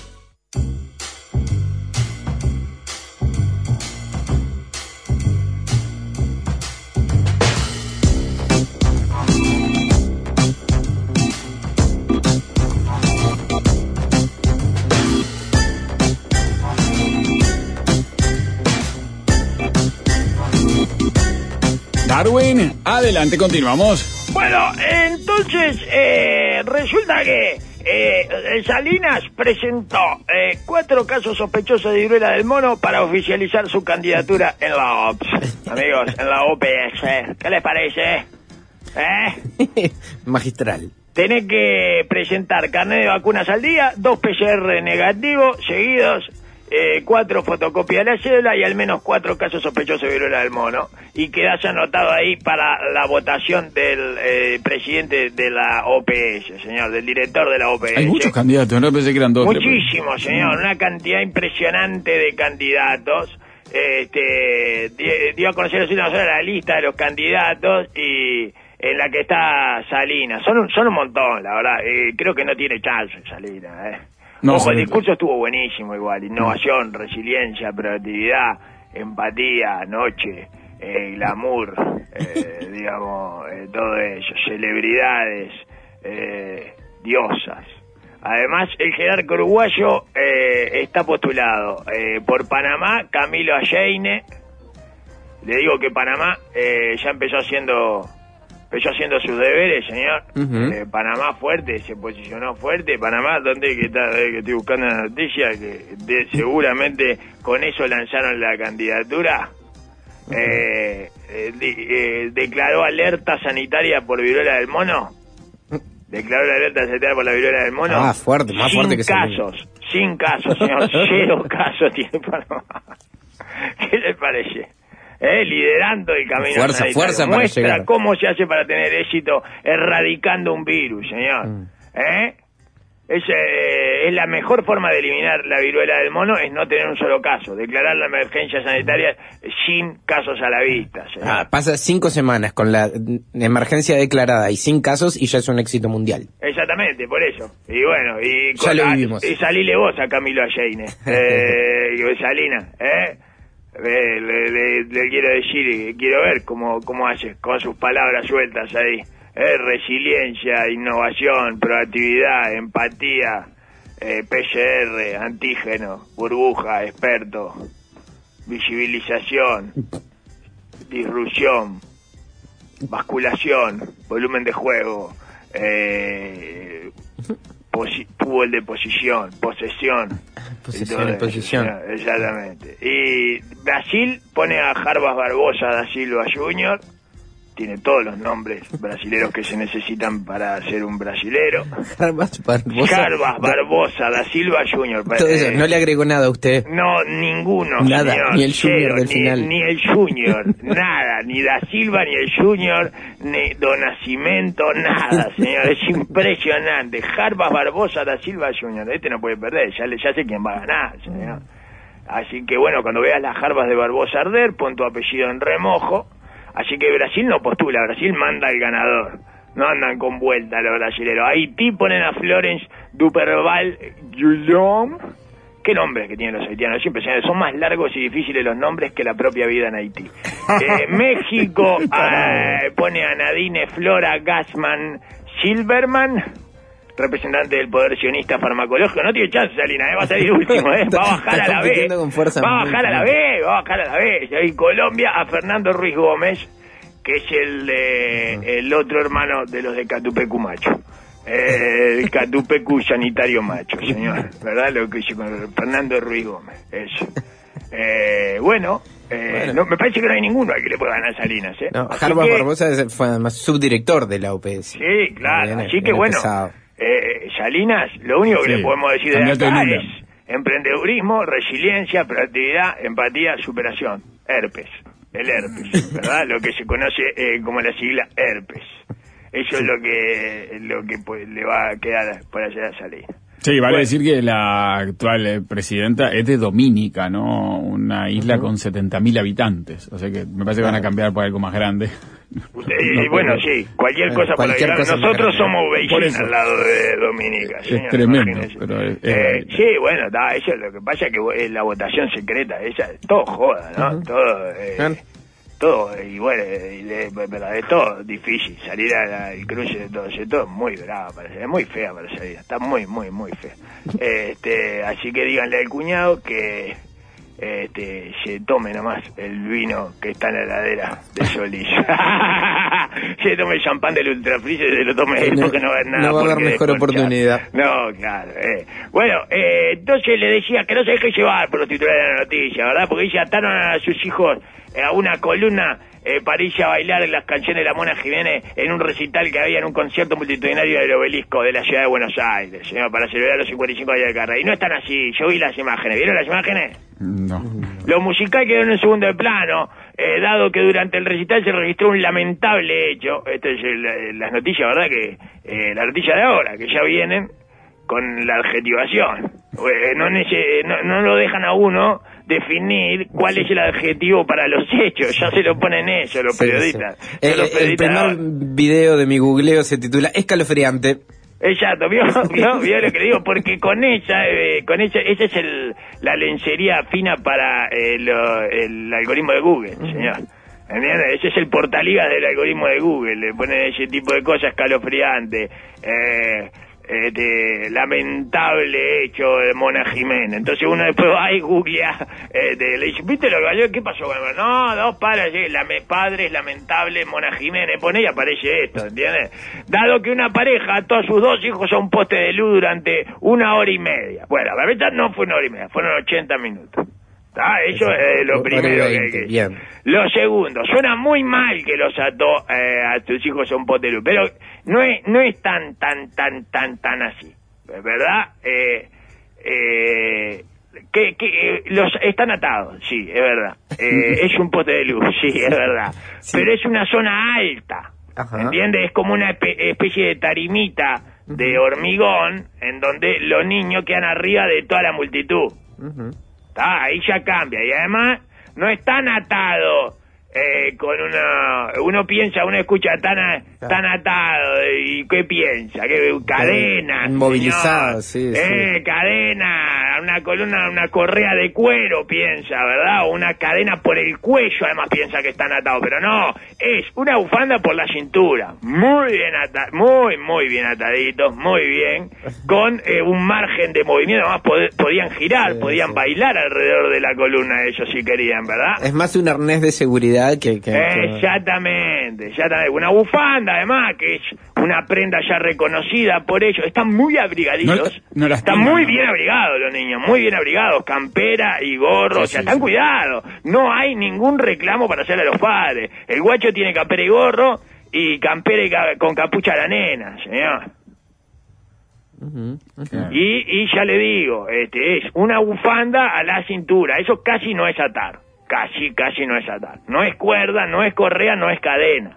[SPEAKER 2] Darwin, adelante, continuamos.
[SPEAKER 3] Bueno, entonces, eh, resulta que eh, Salinas presentó eh, cuatro casos sospechosos de viruela del mono para oficializar su candidatura en la O P S. Amigos, en la O P S. ¿Qué les parece? ¿Eh?
[SPEAKER 4] Magistral.
[SPEAKER 3] Tenés que presentar carnet de vacunas al día, dos P C R negativos seguidos, eh, cuatro fotocopias de la cédula y al menos cuatro casos sospechosos de viruela del mono. Y quedás anotado ahí para la votación del eh, presidente de la O P S, señor, del director de la O P S.
[SPEAKER 2] Hay muchos candidatos, no pensé que eran dos.
[SPEAKER 3] Muchísimos, señor, una cantidad impresionante de candidatos. Este, di- dio a conocer las últimas horas la lista de los candidatos y en la que está Salinas. Son un, son un montón, la verdad. Eh, creo que no tiene chance Salinas, eh.
[SPEAKER 2] No,
[SPEAKER 3] Ojo, el
[SPEAKER 2] sí.
[SPEAKER 3] discurso estuvo buenísimo igual. Innovación, resiliencia, productividad, empatía, noche, eh, glamour, eh, digamos, eh, todo eso, celebridades, eh, diosas. Además, el jerarca uruguayo eh, está postulado eh, por Panamá, Camilo Alleine. Le digo que Panamá eh, ya empezó haciendo empezó haciendo sus deberes, señor.
[SPEAKER 4] Uh-huh.
[SPEAKER 3] eh, Panamá fuerte, se posicionó fuerte. Panamá, ¿dónde que está? Eh, que estoy buscando la noticia, que de, seguramente con eso lanzaron la candidatura. Uh-huh. eh, eh, de, eh, declaró alerta sanitaria por viruela del mono. Declaró la alerta sanitaria por la viruela del mono.
[SPEAKER 4] Ah, fuerte, más
[SPEAKER 3] sin
[SPEAKER 4] fuerte que
[SPEAKER 3] casos, sin casos, señor. Cero casos tiene Panamá. ¿Qué le parece? Eh, liderando el camino.
[SPEAKER 4] Fuerza,
[SPEAKER 3] sanitario.
[SPEAKER 4] fuerza para
[SPEAKER 3] Muestra
[SPEAKER 4] llegar.
[SPEAKER 3] cómo se hace para tener éxito erradicando un virus, señor.
[SPEAKER 4] Mm.
[SPEAKER 3] ¿Eh? Es, eh, es la mejor forma de eliminar la viruela del mono, es no tener un solo caso, declarar la emergencia sanitaria sin casos a la vista, señor.
[SPEAKER 4] Ah, pasa cinco semanas con la emergencia declarada y sin casos y ya es un éxito mundial.
[SPEAKER 3] Exactamente, por eso. Y bueno, y,
[SPEAKER 4] Ya lo
[SPEAKER 3] a-
[SPEAKER 4] vivimos.
[SPEAKER 3] y salile vos a Camilo Alleine, eh, Salina, ¿eh? Le, le- le- le quiero decir, quiero ver cómo, cómo hace, con sus palabras sueltas ahí. Eh, resiliencia, innovación, proactividad, empatía, eh, P C R, antígeno, burbuja, experto, visibilización, disrupción, basculación, volumen de juego, eh, posi- fútbol de posición, posesión.
[SPEAKER 4] Posesión
[SPEAKER 3] y todo
[SPEAKER 4] y
[SPEAKER 3] eso,
[SPEAKER 4] posición.
[SPEAKER 3] señor, exactamente. Y Brasil pone a Jarbas Barbosa da Silva junior, tiene todos los nombres brasileros que se necesitan para ser un brasilero.
[SPEAKER 4] Jarbas Barbosa.
[SPEAKER 3] Jarbas Barbosa da Silva junior.
[SPEAKER 4] Todo eso,
[SPEAKER 3] Eh,
[SPEAKER 4] no le agregó nada a usted.
[SPEAKER 3] no, ninguno,
[SPEAKER 4] Nada,
[SPEAKER 3] señor.
[SPEAKER 4] ni el Junior
[SPEAKER 3] Cero,
[SPEAKER 4] del
[SPEAKER 3] ni,
[SPEAKER 4] final.
[SPEAKER 3] Ni el Junior, nada, ni Da Silva, ni el Junior, ni Don Nascimento, nada, señor. Es impresionante. Jarbas Barbosa da Silva junior Este no puede perder, ya, le- ya sé quién va a ganar, señor. Así que bueno, cuando veas las Jarbas de Barbosa arder, pon tu apellido en remojo. Así que Brasil no postula, Brasil manda al ganador. No andan con vuelta los brasileros. Haití ponen a Florence Duperval Guillaume. ¿Qué nombres que tienen los haitianos? Es impresionante. Son más largos y difíciles los nombres que la propia vida en Haití. Eh, México eh, pone a Nadine Flora Gassman Silverman, representante del poder sionista farmacológico. No tiene chance, Salina, ¿eh? Va a salir último, ¿eh? Va a bajar
[SPEAKER 4] Está
[SPEAKER 3] a la B.
[SPEAKER 4] compitiendo con fuerza
[SPEAKER 3] Va a
[SPEAKER 4] muy
[SPEAKER 3] bajar a la
[SPEAKER 4] fuerte.
[SPEAKER 3] B, va a bajar a la B. Y ahí Colombia a Fernando Ruiz Gómez, que es el de, el otro hermano de los de Catupecu Macho. Eh, el Catupecu Sanitario Macho, señor. ¿Verdad? Lo que hice con Fernando Ruiz Gómez. Eso. Eh, bueno, eh,
[SPEAKER 4] Bueno.
[SPEAKER 3] No, me parece que no hay ninguno al que le pueda ganar Salinas, ¿eh?
[SPEAKER 4] No,
[SPEAKER 3] Así
[SPEAKER 4] Jarbas
[SPEAKER 3] que-
[SPEAKER 4] Barbosa es- fue además subdirector de la O P S.
[SPEAKER 3] Sí, claro.
[SPEAKER 4] Viene-
[SPEAKER 3] Así que
[SPEAKER 4] viene
[SPEAKER 3] bueno,
[SPEAKER 4] pesado.
[SPEAKER 3] eh, Salinas, lo único que
[SPEAKER 2] Sí,
[SPEAKER 3] le podemos decir de
[SPEAKER 2] candidato
[SPEAKER 3] acá
[SPEAKER 2] de Lula.
[SPEAKER 3] es emprendedurismo, resiliencia, proactividad, empatía, superación. Herpes. El herpes, ¿verdad? Lo que se conoce eh, como la sigla herpes. Eso es lo que lo que pues, le va a quedar por allá a salir.
[SPEAKER 2] Sí, vale
[SPEAKER 3] Bueno.
[SPEAKER 2] decir que la actual eh, presidenta es de Dominica, ¿no? Una isla con setenta mil habitantes. O sea que me parece que van a cambiar por algo más grande.
[SPEAKER 3] Usted- y bueno, sí, cualquier
[SPEAKER 4] Bueno,
[SPEAKER 3] cosa por
[SPEAKER 4] cualquier
[SPEAKER 3] ahí.
[SPEAKER 4] cosa más
[SPEAKER 3] Nosotros
[SPEAKER 4] grande.
[SPEAKER 3] somos
[SPEAKER 2] Por
[SPEAKER 3] Beijing
[SPEAKER 2] eso.
[SPEAKER 3] al lado de Dominica.
[SPEAKER 2] Es
[SPEAKER 3] señor,
[SPEAKER 2] tremendo,
[SPEAKER 3] imagínese.
[SPEAKER 2] pero es-
[SPEAKER 3] Eh,
[SPEAKER 2] es-
[SPEAKER 3] sí, bueno, da, eso lo que pasa es que es la votación secreta, esa, todo joda, ¿no?
[SPEAKER 4] Ujú.
[SPEAKER 3] Todo, eh,
[SPEAKER 4] Claro.
[SPEAKER 3] todo, y bueno, y de, verdad, es todo difícil, salir al cruce de todo, eso, todo es muy brava para salir, es muy fea para salir, está muy, muy, muy fea. Este, así que díganle al cuñado que este, se tome nomás el vino que está en la heladera de Solís. Se tome el champán del Ultra Freeze y se lo tome él
[SPEAKER 4] No-
[SPEAKER 3] porque no va a haber nada.
[SPEAKER 4] no va a haber
[SPEAKER 3] porque
[SPEAKER 4] mejor
[SPEAKER 3] descorchar.
[SPEAKER 4] oportunidad.
[SPEAKER 3] No, claro. Eh. Bueno, eh, entonces le decía que no se deje llevar por los titulares de la noticia, ¿verdad? Porque dice, ataron a sus hijos eh, a una columna eh, para irse a bailar las canciones de la Mona Jiménez en un recital que había en un concierto multitudinario del Obelisco de la ciudad de Buenos Aires, señor, para celebrar los cincuenta y cinco años de carrera. Y no están así, yo vi las imágenes, ¿vieron las imágenes?
[SPEAKER 2] No.
[SPEAKER 3] Lo musical quedó en un segundo de plano, eh, dado que durante el recital se registró un lamentable hecho. Esto es el- las noticias, ¿verdad? Que eh, las noticias de ahora, que ya vienen con la adjetivación. Eh, no, nece- no, no lo dejan a uno definir cuál es el adjetivo para los hechos. Ya se lo ponen ellos, los
[SPEAKER 4] Sí,
[SPEAKER 3] periodistas.
[SPEAKER 4] sí.
[SPEAKER 3] Ya
[SPEAKER 4] Eh,
[SPEAKER 3] los
[SPEAKER 4] el
[SPEAKER 3] periodistas
[SPEAKER 4] primer
[SPEAKER 3] ahora.
[SPEAKER 4] video de mi googleo se titula Escalofriante.
[SPEAKER 3] Exacto, ¿vio? ¿Vio? ¿Vio lo que le digo? Porque con ella, eh, con ella, esa es el, la lencería fina para eh, lo- el algoritmo de Google, señor. ¿Entiendes? Ese es el portaligas del algoritmo de Google. Le ponen ese tipo de cosas escalofriante. Eh, este lamentable hecho de Mona Jiménez. Entonces uno después va y googlea, este, le dice, ¿viste lo que valió? ¿Qué pasó? No, dos padres, la padres lamentable Mona Jiménez, pone y aparece esto, ¿entiendes? Dado que una pareja ató a sus dos hijos a un poste de luz durante una hora y media. Bueno, la verdad no fue una hora y media, fueron ochenta minutos. ¿Está? Eso Exacto. es lo primero que hay que decir. Lo segundo, suena muy mal que los ató eh, a tus hijos a un poste de luz, pero no es no es tan, tan, tan, tan, tan así, ¿verdad? Eh, eh, que, que eh, los están atados, sí, es verdad. Eh, es un poste de luz, sí, es verdad. Sí. Pero es una zona alta, Ajá. ¿entiendes? Es como una espe- especie de tarimita de hormigón en donde los niños quedan arriba de toda la multitud. Uh-huh. Ah, ahí ya cambia, y además no es tan atado eh, con una... Uno piensa, uno escucha tan, a, tan atado, y ¿qué piensa? ¿Qué cadena?
[SPEAKER 4] Inmovilizado, sí,
[SPEAKER 3] eh,
[SPEAKER 4] sí.
[SPEAKER 3] Cadena, una columna, una correa de cuero, piensa, ¿verdad? O una cadena por el cuello, además piensa que están atados, pero no, es una bufanda por la cintura, muy bien atado, muy, muy bien ataditos, muy bien, con eh, un margen de movimiento, además pod- podían girar, sí, podían sí. bailar alrededor de la columna, ellos si querían, ¿verdad?
[SPEAKER 4] Es más un arnés de seguridad que... que, que...
[SPEAKER 3] Exactamente, exactamente, una bufanda además, que es una prenda ya reconocida por ellos, están muy abrigaditos, no, no están muy bien abrigados los niños, muy bien abrigados, campera y gorro, sí, o sea, sí, están sí. cuidados, no hay ningún reclamo para hacerle a los padres, el guacho tiene campera y gorro, y campera y ca- con capucha a la nena, señor. Uh-huh, uh-huh. Y, y ya le digo, este es una bufanda a la cintura, eso casi no es atar. Casi, casi no es atar. No es cuerda, no es correa, no es cadena.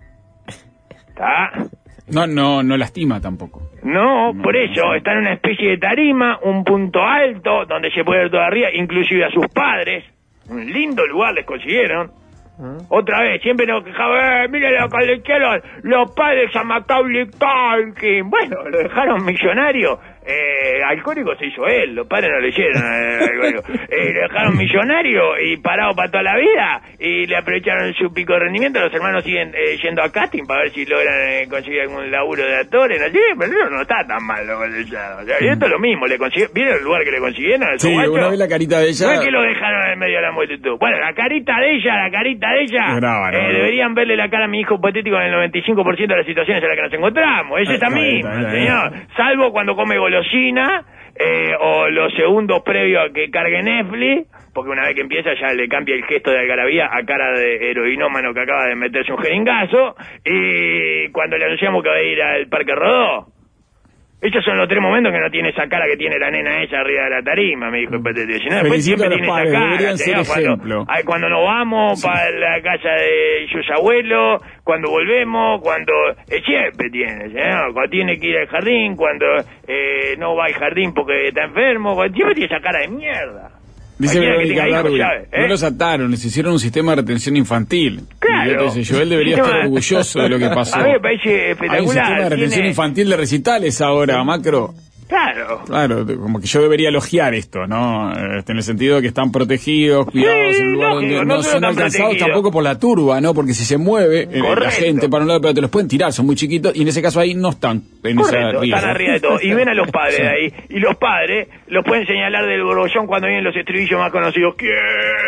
[SPEAKER 3] ¿Está?
[SPEAKER 2] No, no, no lastima tampoco.
[SPEAKER 3] No, no por eso, no está en una especie de tarima, un punto alto, donde se puede ver todo arriba, inclusive a sus padres. Un lindo lugar les consiguieron. ¿Mm? Otra vez, siempre nos quejaba, eh, mire lo que le echaron los padres a Macaulay Culkin. Bueno, lo dejaron millonario. Eh, alcohólico se hizo él, los padres no le hicieron eh, eh, lo dejaron millonario y parado para toda la vida, y le aprovecharon su pico de rendimiento. Los hermanos siguen eh, yendo a casting para ver si logran eh, conseguir algún laburo de actores, no sé, pero no está tan mal lo que le echaron. O sea, y esto es lo mismo, le consigue, ¿vieron el lugar que le consiguieron?
[SPEAKER 2] Sí, una vez la carita de ella.
[SPEAKER 3] No es que lo dejaron en medio de la multitud. Bueno, la carita de ella, la carita de ella, brava, no, eh, no. deberían verle la cara a mi hijo hipotético en el noventa y cinco por ciento de las situaciones en las que nos encontramos. Es esa misma, señor. Salvo cuando come golosina, eh, o los segundos previos a que cargue Netflix, porque una vez que empieza ya le cambia el gesto de algarabía a cara de heroinómano que acaba de meterse un jeringazo, y cuando le anunciamos que va a ir al Parque Rodó. Esos son los tres momentos que no tiene esa cara que tiene la nena ella arriba de la tarima, me dijo el P T T. Si no, después siempre tiene esa cara. Señor, cuando, ay, cuando nos vamos sí. para la casa de sus abuelos, cuando volvemos, cuando... Eh, siempre tiene, señor. Cuando tiene que ir al jardín, cuando eh, no va al jardín porque está enfermo, cuando siempre tiene esa cara de mierda.
[SPEAKER 2] Dice Verónica Darwin, ¿eh? No los ataron, les hicieron un sistema de retención infantil.
[SPEAKER 3] Claro.
[SPEAKER 2] Y yo, él debería estar orgulloso de lo que pasó.
[SPEAKER 3] A mí me parece espectacular.
[SPEAKER 2] Hay un sistema de retención
[SPEAKER 3] tiene...
[SPEAKER 2] infantil de recitales ahora, Macro.
[SPEAKER 3] Claro.
[SPEAKER 2] Claro, como que yo debería elogiar esto, ¿no? Este, en el sentido de que están protegidos, cuidados,
[SPEAKER 3] sí,
[SPEAKER 2] en un lugar
[SPEAKER 3] lógico,
[SPEAKER 2] donde
[SPEAKER 3] no
[SPEAKER 2] no son alcanzados tampoco por la turba, ¿no? Porque si se mueve eh, la gente para un lado, pero te los pueden tirar, son muy chiquitos, y en ese caso ahí no están en
[SPEAKER 3] Correcto,
[SPEAKER 2] esa ría,
[SPEAKER 3] están arriba de todo. Y ven a los padres de ahí, y los padres los pueden señalar del borbollón cuando vienen los estribillos más conocidos. ¿Quién?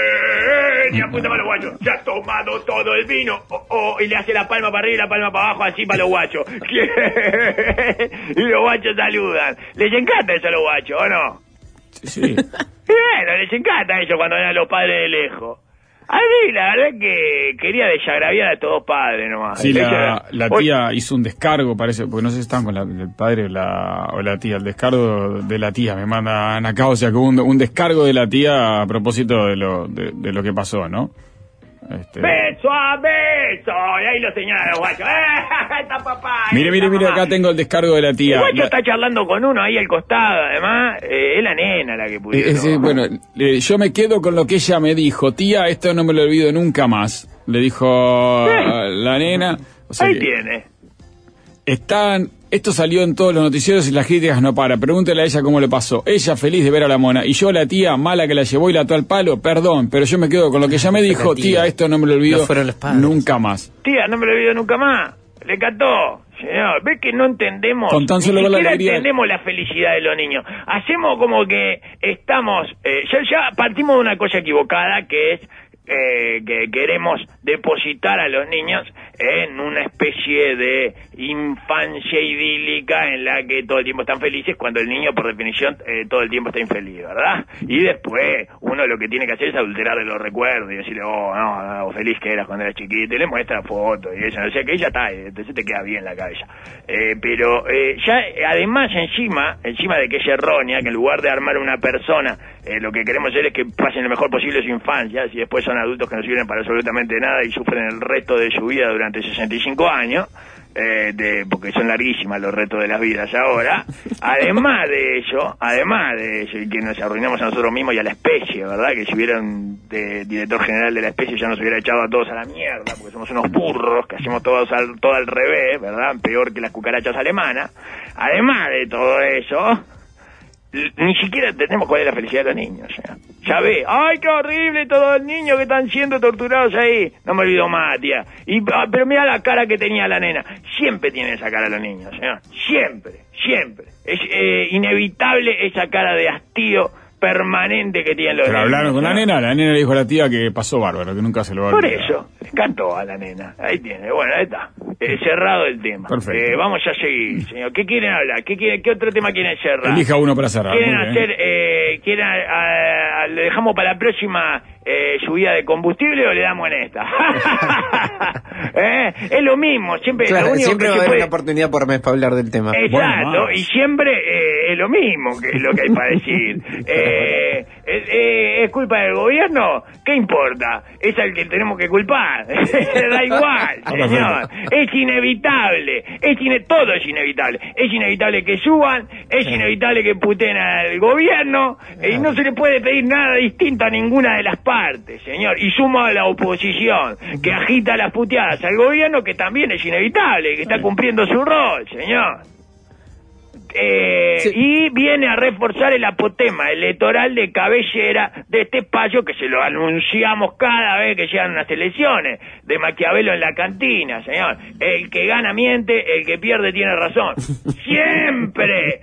[SPEAKER 3] Y apunta para los guachos. Ya ha tomado todo el vino. Oh, oh, y le hace la palma para arriba y la palma para abajo, así para los guachos. ¿Quién? Y los guachos saludan. Les encanta eso a los guachos, ¿o no?
[SPEAKER 2] Sí, sí.
[SPEAKER 3] Y bueno, les encanta eso cuando ven a los padres de lejos. A mí, la verdad que quería desagraviar a todos padres nomás.
[SPEAKER 2] Sí, la, la tía hizo un descargo, parece, porque no sé si estaban con la, el padre o la, o la tía. El descargo de la tía me mandan acá, o sea, que hubo un, un descargo de la tía a propósito de lo, de, de lo que pasó, ¿no? Este...
[SPEAKER 3] ¡Beso a beso! Y ahí lo señalan los guachos. ¡Eh! ¡Está papá!
[SPEAKER 2] Mire, mire, mire, acá tengo el descargo de la tía.
[SPEAKER 3] El guacho
[SPEAKER 2] la...
[SPEAKER 3] está charlando con uno ahí al costado, además. Eh, es la nena la que puso.
[SPEAKER 2] Eh, eh, bueno, eh, yo me quedo con lo que ella me dijo. Tía, esto no me lo olvido nunca más. Le dijo ¿Eh? la nena. O sea,
[SPEAKER 3] ahí
[SPEAKER 2] que...
[SPEAKER 3] tiene.
[SPEAKER 2] Están, esto salió en todos los noticieros y las críticas no paran. Pregúntale a ella cómo le pasó. Ella feliz de ver a la mona. Y yo, la tía mala que la llevó y la ató al palo, perdón, pero yo me quedo con lo que ella me dijo. Tía, tía, esto no me lo olvido
[SPEAKER 4] no
[SPEAKER 2] nunca más.
[SPEAKER 3] Tía, no me lo olvido nunca más. Le cantó. Señor, ve que no entendemos,
[SPEAKER 2] Con tan solo
[SPEAKER 3] ni
[SPEAKER 2] ver la
[SPEAKER 3] siquiera
[SPEAKER 2] alegría.
[SPEAKER 3] entendemos la felicidad de los niños. Hacemos como que estamos, eh, ya, ya partimos de una cosa equivocada, que es eh, que queremos depositar a los niños en una especie de infancia idílica en la que todo el tiempo están felices, cuando el niño, por definición, eh, todo el tiempo está infeliz, ¿verdad? Y después uno lo que tiene que hacer es adulterarle los recuerdos y decirle, oh, no, no, feliz que eras cuando eras chiquito, y le muestra fotos y eso, o sea que ella está, entonces te queda bien la cabeza. Eh, pero eh, ya, además, encima, encima de que es errónea, que en lugar de armar una persona, eh, lo que queremos hacer es que pasen lo mejor posible su infancia, y después son adultos que no sirven para absolutamente nada y sufren el resto de su vida durante sesenta y cinco años, eh, de, porque son larguísimas los retos de las vidas ahora. Además de eso, además de eso, y que nos arruinamos a nosotros mismos y a la especie, ¿verdad? Que si hubiera un de, director general de la especie ya nos hubiera echado a todos a la mierda, porque somos unos burros que hacemos todos al, todo al revés, ¿verdad? Peor que las cucarachas alemanas. Además de todo eso, ni siquiera entendemos cuál es la felicidad de los niños. ¿eh? Ya ve, ¡ay, qué horrible todos los niños que están siendo torturados ahí! No me olvido más, tía. Y, ah, pero mira la cara que tenía la nena. Siempre tienen esa cara los niños, ¿eh? Siempre, siempre. Es eh, inevitable esa cara de hastío permanente que tienen los
[SPEAKER 2] Pero
[SPEAKER 3] niños.
[SPEAKER 2] hablaron con la
[SPEAKER 3] ¿no?
[SPEAKER 2] nena, la nena le dijo a la tía que pasó bárbaro, que nunca se lo va a
[SPEAKER 3] Por
[SPEAKER 2] olvidar.
[SPEAKER 3] eso, le encantó a la nena. Ahí tiene, bueno, ahí está. Eh, cerrado el tema.
[SPEAKER 2] Perfecto.
[SPEAKER 3] Eh, vamos a seguir, señor. ¿Qué quieren hablar? ¿Qué, quieren, qué otro tema quieren cerrar?
[SPEAKER 2] Elija uno para cerrar.
[SPEAKER 3] ¿Quieren
[SPEAKER 2] muy bien.
[SPEAKER 3] hacer, eh, quieren, a- a- le dejamos para la próxima eh, subida de combustible o le damos en esta? ¿Eh? Es lo mismo, siempre,
[SPEAKER 4] Claro,
[SPEAKER 3] lo único
[SPEAKER 4] siempre
[SPEAKER 3] que
[SPEAKER 4] va a
[SPEAKER 3] se
[SPEAKER 4] haber
[SPEAKER 3] puede...
[SPEAKER 4] una oportunidad por mes para hablar del tema.
[SPEAKER 3] Exacto,
[SPEAKER 2] Bueno,
[SPEAKER 3] y siempre eh, es lo mismo que es lo que hay para decir. Eh, eh, eh, ¿Es culpa del gobierno? ¿Qué importa? Es al que tenemos que culpar. Da igual, señor. Es inevitable. Es ine- todo es inevitable. Es inevitable que suban, es inevitable que puten al gobierno, eh, y no se le puede pedir nada distinto a ninguna de las partes, señor. Y suma a la oposición, que agita las puteadas al gobierno, que también es inevitable, que está cumpliendo su rol, señor. Eh,
[SPEAKER 4] Sí.
[SPEAKER 3] Y viene a reforzar el apotema electoral de cabellera de este payo que se lo anunciamos cada vez que llegan unas elecciones, de Maquiavelo en la cantina, señor. El que gana miente, el que pierde tiene razón. Siempre,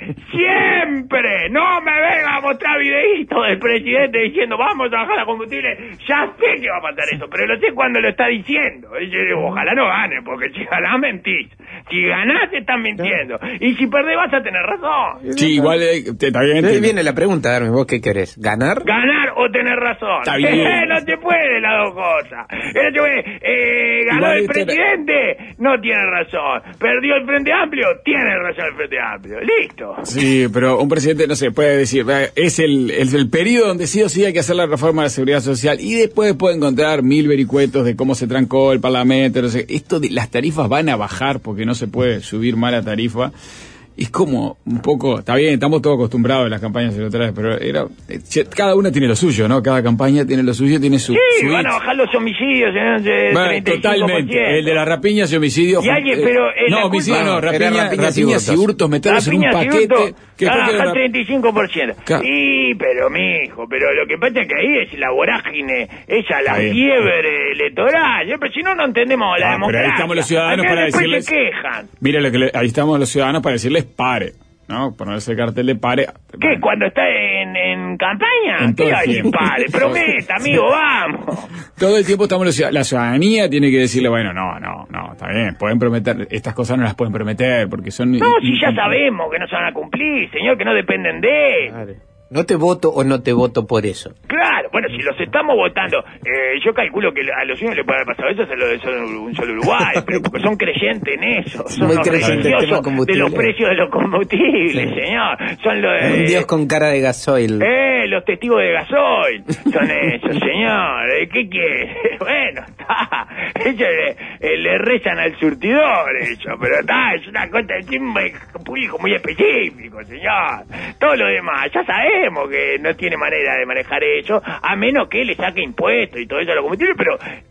[SPEAKER 3] siempre. No me venga a mostrar videitos del presidente diciendo vamos a bajar la combustible. Ya sé que va a pasar eso, pero lo sé cuando lo está diciendo. Y yo digo, ojalá no gane, porque si ganás mentís. Si ganás te están mintiendo. Y si perdés vas a tener razón.
[SPEAKER 2] Sí, igual eh, te- está bien.
[SPEAKER 4] Ahí
[SPEAKER 2] te-
[SPEAKER 4] viene la pregunta, Darwin, ¿vos qué querés? ¿Ganar?
[SPEAKER 3] Ganar o tener razón.
[SPEAKER 2] Está bien.
[SPEAKER 3] No te puede las dos cosas. No te puede. Eh, ganó
[SPEAKER 2] Igual
[SPEAKER 3] el
[SPEAKER 2] este-
[SPEAKER 3] presidente, no tiene razón. Perdió el Frente Amplio, tiene razón el Frente Amplio. Listo.
[SPEAKER 2] Sí, pero un presidente, no sé, puede decir, eh, es el, es el periodo donde sí o sí hay que hacer la reforma de la seguridad social y después puede encontrar mil vericuetos de cómo se trancó el parlamento, no sé. Esto de las tarifas van a bajar porque no se puede subir más la tarifa. Es como un poco, está bien, estamos todos acostumbrados a las campañas electorales, pero era, eh, cada una tiene lo suyo, ¿no? Cada campaña tiene lo suyo, tiene su...
[SPEAKER 3] Sí,
[SPEAKER 2] su
[SPEAKER 3] van a
[SPEAKER 2] hit.
[SPEAKER 3] bajar los homicidios en de
[SPEAKER 2] Bueno,
[SPEAKER 3] treinta y cinco por ciento.
[SPEAKER 2] totalmente. El de las rapiñas y homicidios.
[SPEAKER 3] Y alguien, pero, eh, la
[SPEAKER 2] no,
[SPEAKER 3] culpa-
[SPEAKER 2] homicidios no,
[SPEAKER 4] Era
[SPEAKER 2] rapiña-
[SPEAKER 4] rapiñas y
[SPEAKER 2] rapiñas y
[SPEAKER 4] hurtos.
[SPEAKER 2] hurtos, meterlos en un
[SPEAKER 3] Rapiñas y
[SPEAKER 2] paquete.
[SPEAKER 3] hurtos,
[SPEAKER 2] que
[SPEAKER 3] van a
[SPEAKER 2] después
[SPEAKER 3] bajar
[SPEAKER 2] queda-
[SPEAKER 3] treinta y cinco por ciento.
[SPEAKER 2] Claro.
[SPEAKER 3] Sí, pero mijo, pero lo que pasa es que ahí es la vorágine, esa la
[SPEAKER 2] Está bien.
[SPEAKER 3] fiebre electoral. ¿eh? Pero si no, no entendemos la
[SPEAKER 2] Ah, pero ahí
[SPEAKER 3] democracia.
[SPEAKER 2] estamos los ciudadanos
[SPEAKER 3] Acá
[SPEAKER 2] para
[SPEAKER 3] después
[SPEAKER 2] decirles-
[SPEAKER 3] se quejan.
[SPEAKER 2] Mira, lo que le- ahí estamos los ciudadanos para decirles pare, ¿no? Ponerse el cartel de pare.
[SPEAKER 3] ¿Qué?
[SPEAKER 2] Bueno,
[SPEAKER 3] ¿Cuando está en, en campaña?
[SPEAKER 2] En todo
[SPEAKER 3] ¿Qué
[SPEAKER 2] el
[SPEAKER 3] va a decir,
[SPEAKER 2] tiempo.
[SPEAKER 3] padre? Prometa, amigo, vamos.
[SPEAKER 2] Todo el tiempo estamos los ciudadanos. La ciudadanía tiene que decirle, bueno, no, no, no, está bien, pueden prometer, estas cosas no las pueden prometer porque son...
[SPEAKER 3] No, si ya sabemos que no se van a cumplir, señor, que no dependen de él.
[SPEAKER 4] Claro. No te voto o no te voto por eso.
[SPEAKER 3] Claro, bueno, si los estamos votando, eh, yo calculo que a los niños les puede haber pasado eso, se lo de solo, un solo Uruguay, pero porque son creyentes en eso, son
[SPEAKER 4] Muy
[SPEAKER 3] los
[SPEAKER 4] creyentes del tema
[SPEAKER 3] religiosos de
[SPEAKER 4] combustible.
[SPEAKER 3] los precios de los combustibles,
[SPEAKER 4] Sí.
[SPEAKER 3] señor, son los de...
[SPEAKER 4] Un dios con cara de gasoil.
[SPEAKER 3] Eh, los testigos de gasoil son esos, señor. Eh, ¿Qué quiere? Bueno, está. Ellos le, eh, le rezan al surtidor, ellos, pero está, es una cosa de muy público muy específico, señor. Todo lo demás, ya sabemos que no tiene manera de manejar eso, a menos que le saque impuestos y todo eso a los combustibles, pero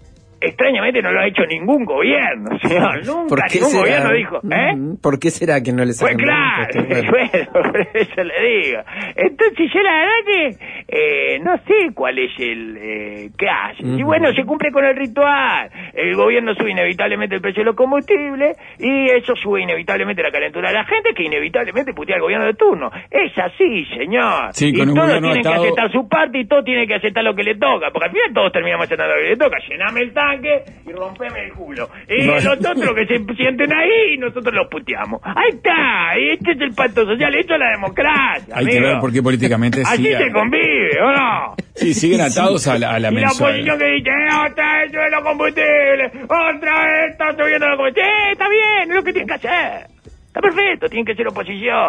[SPEAKER 3] extrañamente no lo ha hecho ningún gobierno, señor. Nunca ningún será? gobierno dijo, ¿eh?
[SPEAKER 4] ¿Por qué será que no le sacan?
[SPEAKER 3] Pues claro, bueno, por eso le digo. Entonces yo la verdad que eh, no sé cuál es el eh, qué hace. Uh-huh. Y bueno, se cumple con el ritual. El gobierno sube inevitablemente el precio de los combustibles y eso sube inevitablemente la calentura de la gente, que inevitablemente putea al gobierno de turno. Es así, señor.
[SPEAKER 2] Sí,
[SPEAKER 3] y
[SPEAKER 2] con un
[SPEAKER 3] todos
[SPEAKER 2] gobierno
[SPEAKER 3] tienen
[SPEAKER 2] estado...
[SPEAKER 3] que aceptar su parte y todos tienen que aceptar lo que le toca, porque al final todos terminamos aceptando lo que le toca. Llename el tanque y rompeme el culo. Y no. Los otros que se sienten ahí, nosotros los puteamos. Ahí está, este es el pacto social, esto es la democracia.
[SPEAKER 2] Hay
[SPEAKER 3] amigo.
[SPEAKER 2] que ver por qué políticamente
[SPEAKER 3] así
[SPEAKER 2] siga...
[SPEAKER 3] se convive, ¿o no?
[SPEAKER 2] Sí, siguen atados a la, a la
[SPEAKER 3] y
[SPEAKER 2] mensual.
[SPEAKER 3] la oposición que dice, eh, otra vez sube los combustibles, otra vez está subiendo los combustibles. Sí, está bien, es lo que tienen que hacer. Está perfecto, tienen que ser oposición.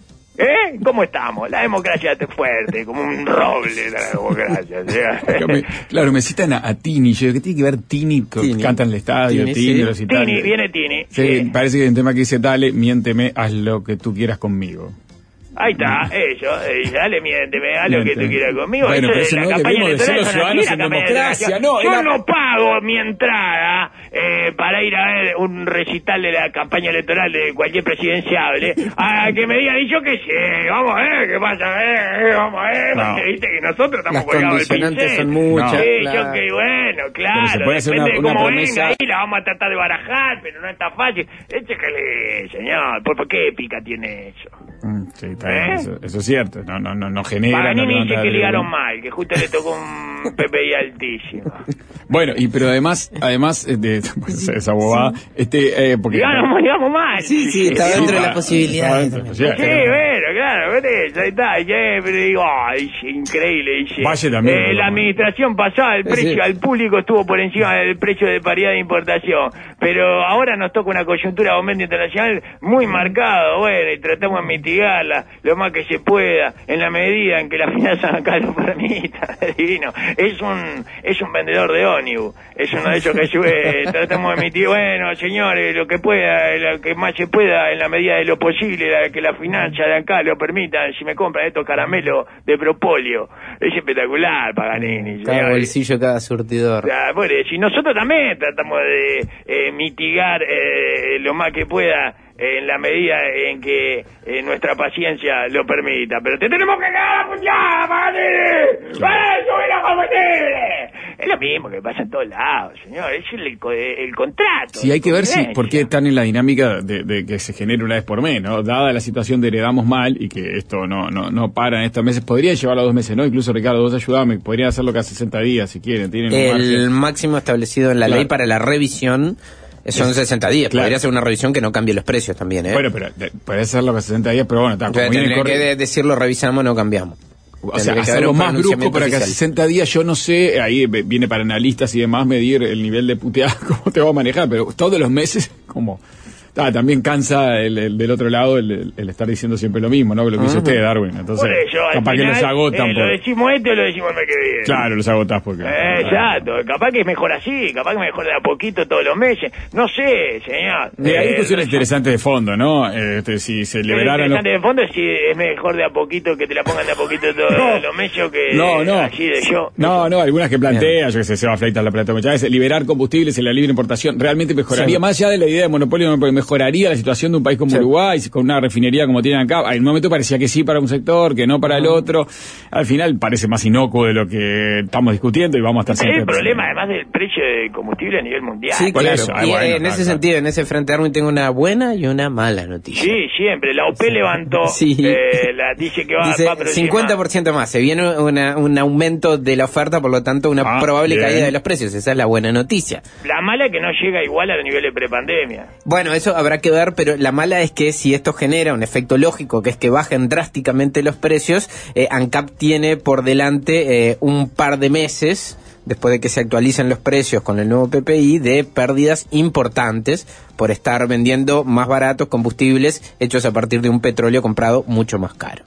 [SPEAKER 3] ¿Eh? ¿Cómo estamos? La democracia es fuerte, como un roble la democracia. ¿Sí?
[SPEAKER 2] me, claro, me citan a, a Tini. Yo digo, ¿qué tiene que ver Tini? Tini. Cantan en el estadio, Tini,
[SPEAKER 3] Tini,
[SPEAKER 2] sí. los
[SPEAKER 3] Tini, viene Tini.
[SPEAKER 2] Sí, sí. Parece que hay un tema que dice, dale, miénteme, haz lo que tú quieras conmigo.
[SPEAKER 3] Ahí está, eso, eh, dale, miénteme, haz lo que tú quieras conmigo.
[SPEAKER 2] Bueno,
[SPEAKER 3] eso
[SPEAKER 2] pero
[SPEAKER 3] es
[SPEAKER 2] eso
[SPEAKER 3] la
[SPEAKER 2] no
[SPEAKER 3] campaña
[SPEAKER 2] debemos de ser los ciudadanos en democracia, no.
[SPEAKER 3] Yo
[SPEAKER 2] la...
[SPEAKER 3] no pago mi entrada eh, para ir a ver un recital de la campaña electoral de cualquier presidenciable, a que me digan, y yo qué sé, vamos a ver, qué pasa, eh, vamos a ver, no. Porque viste que nosotros estamos colgados del pincel.
[SPEAKER 4] Son muchas,
[SPEAKER 3] sí,
[SPEAKER 4] claro.
[SPEAKER 3] yo que bueno, claro, depende
[SPEAKER 2] una,
[SPEAKER 3] de cómo
[SPEAKER 2] una
[SPEAKER 3] venga
[SPEAKER 2] promesa...
[SPEAKER 3] ahí, la vamos a tratar de barajar, pero no está fácil. Échale, señor, ¿por qué épica tiene eso?
[SPEAKER 2] Mm, sí, está bien, ¿Eh? eso, eso es cierto, no, no, no, no genera...
[SPEAKER 3] Paganini
[SPEAKER 2] no
[SPEAKER 3] dice que
[SPEAKER 2] de...
[SPEAKER 3] ligaron mal, que justo le tocó un P P I altísimo.
[SPEAKER 2] Bueno, y pero además, además de pues, esa bobada, este, eh, porque...
[SPEAKER 3] Ligamos, ligamos mal.
[SPEAKER 4] Sí, sí, está
[SPEAKER 3] sí,
[SPEAKER 4] dentro
[SPEAKER 3] sí,
[SPEAKER 4] de la posibilidad.
[SPEAKER 3] Sí, bueno, claro, ¿ves? Ahí está, y pero digo, ay, increíble, dice.
[SPEAKER 2] Valle también.
[SPEAKER 3] Eh, la administración pasada, el precio
[SPEAKER 2] sí.
[SPEAKER 3] al público estuvo por encima del precio de paridad de importación, pero ahora nos toca una coyuntura de aumento internacional muy marcado, bueno, y tratamos de mitigarla lo más que se pueda, en la medida en que la finanza acá lo permita, divino. Es un, es un vendedor de ómnibus, es uno de esos que sube, tratamos de emitir, bueno, señores, lo que pueda, lo que más se pueda, en la medida de lo posible, la, que la finanza de acá lo permita, si me compran estos caramelos de propóleo, es espectacular, Paganini.
[SPEAKER 4] Cada bolsillo, cada surtidor.
[SPEAKER 3] Ya, bueno, si nosotros también tratamos de eh, mitigar eh, lo más que pueda, en la medida en que eh, nuestra paciencia lo permita. Pero te tenemos que cagar a puñada, Paganini. ¡Para subir los combustibles! Es lo mismo que pasa en todos lados, señor. Es el, el contrato.
[SPEAKER 2] Sí, hay que ver si por qué están en la dinámica de, de que se genere una vez por mes, ¿no? Dada la situación de heredamos mal y que esto no no no para en estos meses, podría llevarlo a dos meses, ¿no? Incluso, Ricardo, vos ayudame, podrían hacerlo cada sesenta días si quieren. Tienen
[SPEAKER 4] el máximo establecido en la claro. ley para la revisión son sesenta días, claro. Podría ser una revisión que no cambie los precios también, ¿eh?
[SPEAKER 2] Bueno, pero puede ser lo que sesenta días, pero bueno, está como
[SPEAKER 4] tendría corre... que decirlo, revisamos, no cambiamos.
[SPEAKER 2] O sea, hacerlo más brusco para que a sesenta días, yo no sé, ahí viene para analistas y demás medir el nivel de puteada, cómo te va a manejar, pero todos los meses, como... Ah, también cansa el, el del otro lado el, el, el estar diciendo siempre lo mismo, ¿no? Lo que dice uh-huh. usted, Darwin. Entonces,
[SPEAKER 3] ello,
[SPEAKER 2] capaz
[SPEAKER 3] final,
[SPEAKER 2] que los agotan.
[SPEAKER 3] Eh,
[SPEAKER 2] por...
[SPEAKER 3] ¿Lo decimos este o lo decimos el mes que viene?
[SPEAKER 2] Claro, los agotás porque...
[SPEAKER 3] Eh, exacto, capaz que es mejor así, capaz que mejor de a poquito todos los meses. No sé, señor.
[SPEAKER 2] Eh, hay
[SPEAKER 3] eh,
[SPEAKER 2] discusiones interesantes de fondo, ¿no? Este, si se liberaran...
[SPEAKER 3] Interesante los... de fondo si es mejor de a poquito que te la pongan de a poquito todos no. los meses que
[SPEAKER 2] no, no.
[SPEAKER 3] así de yo.
[SPEAKER 2] No, no, algunas que plantea, yo que sé, se va a fleitar la plata muchas veces, liberar combustibles en la libre importación, realmente mejoraría, sí. Más allá de la idea de monopolio, mejoraría la situación de un país como sí. Uruguay, con una refinería como tienen acá. En un momento parecía que sí para un sector, que no para el otro. Al final parece más inocuo de lo que estamos discutiendo y vamos a estar siempre...
[SPEAKER 3] Hay problema además del precio de combustible a nivel mundial.
[SPEAKER 4] Sí, claro.
[SPEAKER 2] Eso.
[SPEAKER 4] Y
[SPEAKER 2] ah, bueno,
[SPEAKER 4] en
[SPEAKER 2] claro,
[SPEAKER 4] ese
[SPEAKER 2] claro.
[SPEAKER 4] sentido, en ese frente, Darwin, tengo una buena y una mala noticia.
[SPEAKER 3] Sí, siempre. La O P levantó,
[SPEAKER 4] sí.
[SPEAKER 3] eh, la, dice que va,
[SPEAKER 4] dice
[SPEAKER 3] va a producir
[SPEAKER 4] cincuenta por ciento más. más. Se viene una, un aumento de la oferta, por lo tanto, una
[SPEAKER 2] ah,
[SPEAKER 4] probable
[SPEAKER 2] bien.
[SPEAKER 4] caída de los precios. Esa es la buena noticia.
[SPEAKER 3] La mala es que no llega igual a los niveles de prepandemia.
[SPEAKER 4] Bueno, eso habrá que ver, pero la mala es que si esto genera un efecto lógico, que es que bajen drásticamente los precios, eh, ANCAP tiene por delante eh, un par de meses, después de que se actualicen los precios con el nuevo P P I, de pérdidas importantes por estar vendiendo más baratos combustibles hechos a partir de un petróleo comprado mucho más caro.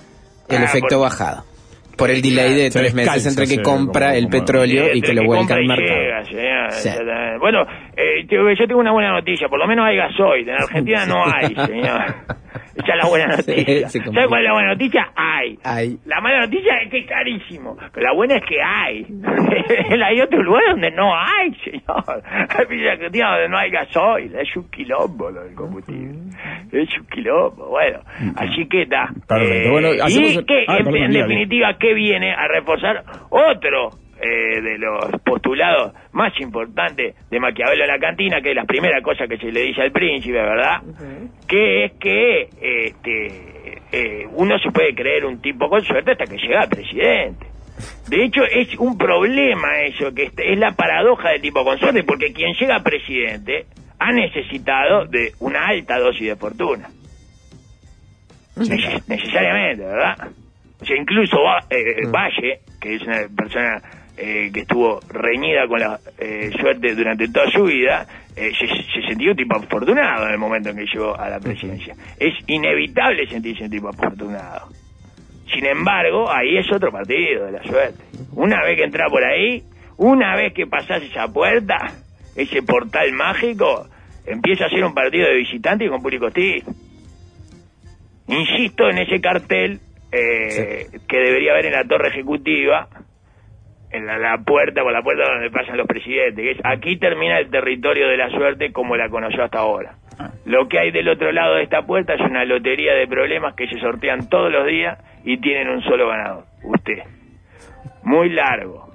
[SPEAKER 4] El
[SPEAKER 3] ah,
[SPEAKER 4] efecto
[SPEAKER 3] por...
[SPEAKER 4] bajado. Por el delay de tres meses entre que compra el petróleo y que lo vuelca al mercado.
[SPEAKER 3] Llega, sí. Bueno, eh, yo tengo una buena noticia, por lo menos hay gasoil, en Argentina no hay, señor. Esa es la buena noticia.
[SPEAKER 4] Sí,
[SPEAKER 3] ¿Sabes cuál es la buena noticia? Hay.
[SPEAKER 4] Hay.
[SPEAKER 3] La mala noticia es que es carísimo. Pero la buena es que hay. Hay otros lugares donde no hay, señor. Hay Villa Cristina donde no hay gasoil. Es un quilombo lo del combustible. Es un quilombo. Bueno, así que está.
[SPEAKER 2] Perfecto.
[SPEAKER 3] Eh,
[SPEAKER 2] Bueno,
[SPEAKER 3] y
[SPEAKER 2] hacemos-
[SPEAKER 3] que,
[SPEAKER 2] Ah,
[SPEAKER 3] en,
[SPEAKER 2] perdón,
[SPEAKER 3] en
[SPEAKER 2] diga,
[SPEAKER 3] definitiva, ¿qué viene a reforzar otro eh, de los postulados más importantes de Maquiavelo en la cantina, que es la primera cosa que se le dice al príncipe, ¿verdad? Que es que este, eh, uno se puede creer un tipo con suerte hasta que llega al presidente. De hecho, es un problema eso, que este, es la paradoja del tipo con suerte, porque quien llega a presidente ha necesitado de una alta dosis de fortuna. Neces- necesariamente, ¿verdad? O sea, incluso Va- eh, Valle, que es una persona eh, que estuvo reñida con la eh, suerte durante toda su vida, eh, se, se sentía un tipo afortunado en el momento en que llegó a la presidencia. Es inevitable sentirse un tipo afortunado. Sin embargo, ahí es otro partido de la suerte. Una vez que entras por ahí, una vez que pasás esa puerta, ese portal mágico, empieza a ser un partido de visitantes y con público hostil. Insisto en ese cartel eh, sí. que debería haber en la torre ejecutiva, en la, la puerta, por la puerta donde pasan los presidentes, que es aquí termina el territorio de la suerte como la conoció hasta ahora. Lo que hay del otro lado de esta puerta es una lotería de problemas que se sortean todos los días y tienen un solo ganador, usted. Muy largo.